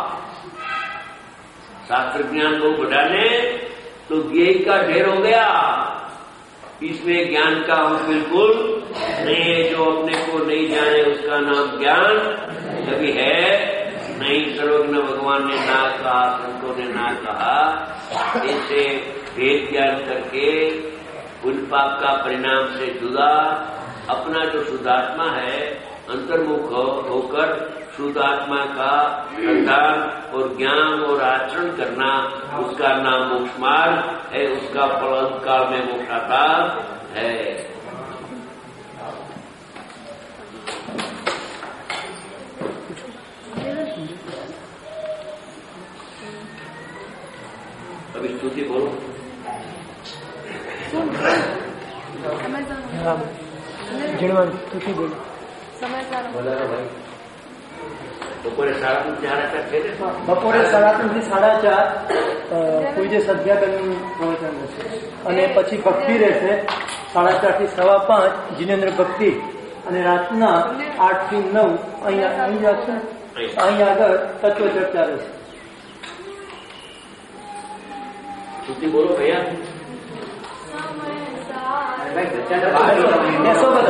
शास्त्र ज्ञान को बढ़ाने तो ज्ञेय का ढेर हो गया। इसमें ज्ञान का हम बिल्कुल नहीं है। जो अपने को नहीं जाने उसका नाम ज्ञान कभी है नहीं। सर्वज्ञ भगवान ने ना कहा, संतों ने ना कहा। ऐसे भेद ज्ञान करके उन पाप का परिणाम से जुदा अपना जो शुद्धात्मा है, अंतर्मुख होकर शुद्ध आत्मा का प्रदान और ज्ञान और आचरण करना, उसका नाम मोक्ष मार्ग है। उसका फल अंतकाल में मोक्ष आता है। अभी स्तुति बोलो। जिणवान स्तुति बोलो। बोला भाई બપોરે સાડા ત્રણ ચાર આચાર છે ને બપોરે સાડા ત્રણ થી સાડા ચાર કોઈ જે સદ્યાકરણનું પ્રવચન હશે અને પછી ભક્તિ રહેશે સાડા ચાર થી સવા પાંચ જીનેન્દ્ર ભક્તિ અને રાતના આઠ થી નવ અહીંયા અહીં જશે અહીં આગળ તત્વ ચર્ચા રહેશે. શ્રુતિ બોલો ભૈયા. બેસો બધા.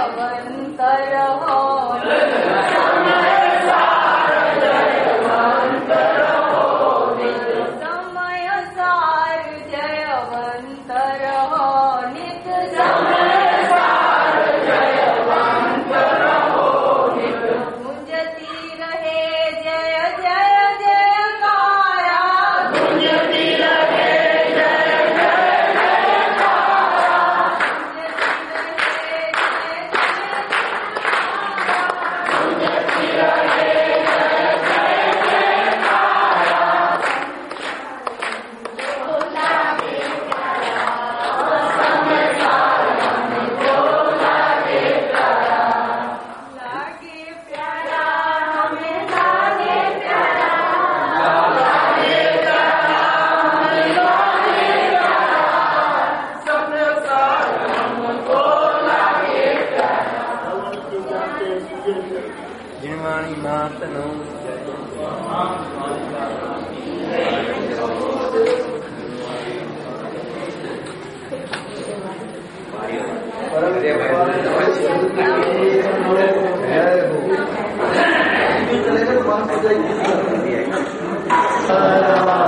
जयवंतर हो समय सार जयवंतर हो नित गुंजती रहे जय जय जयकारा गुंजती रहे जय जय जयकारा गुंजती रहे जय जय लागे प्यारा हमें लागे प्यारा लागे प्यारा हमें लागे प्यारा संसार हमको लागे જીણવાણી માતનો Hare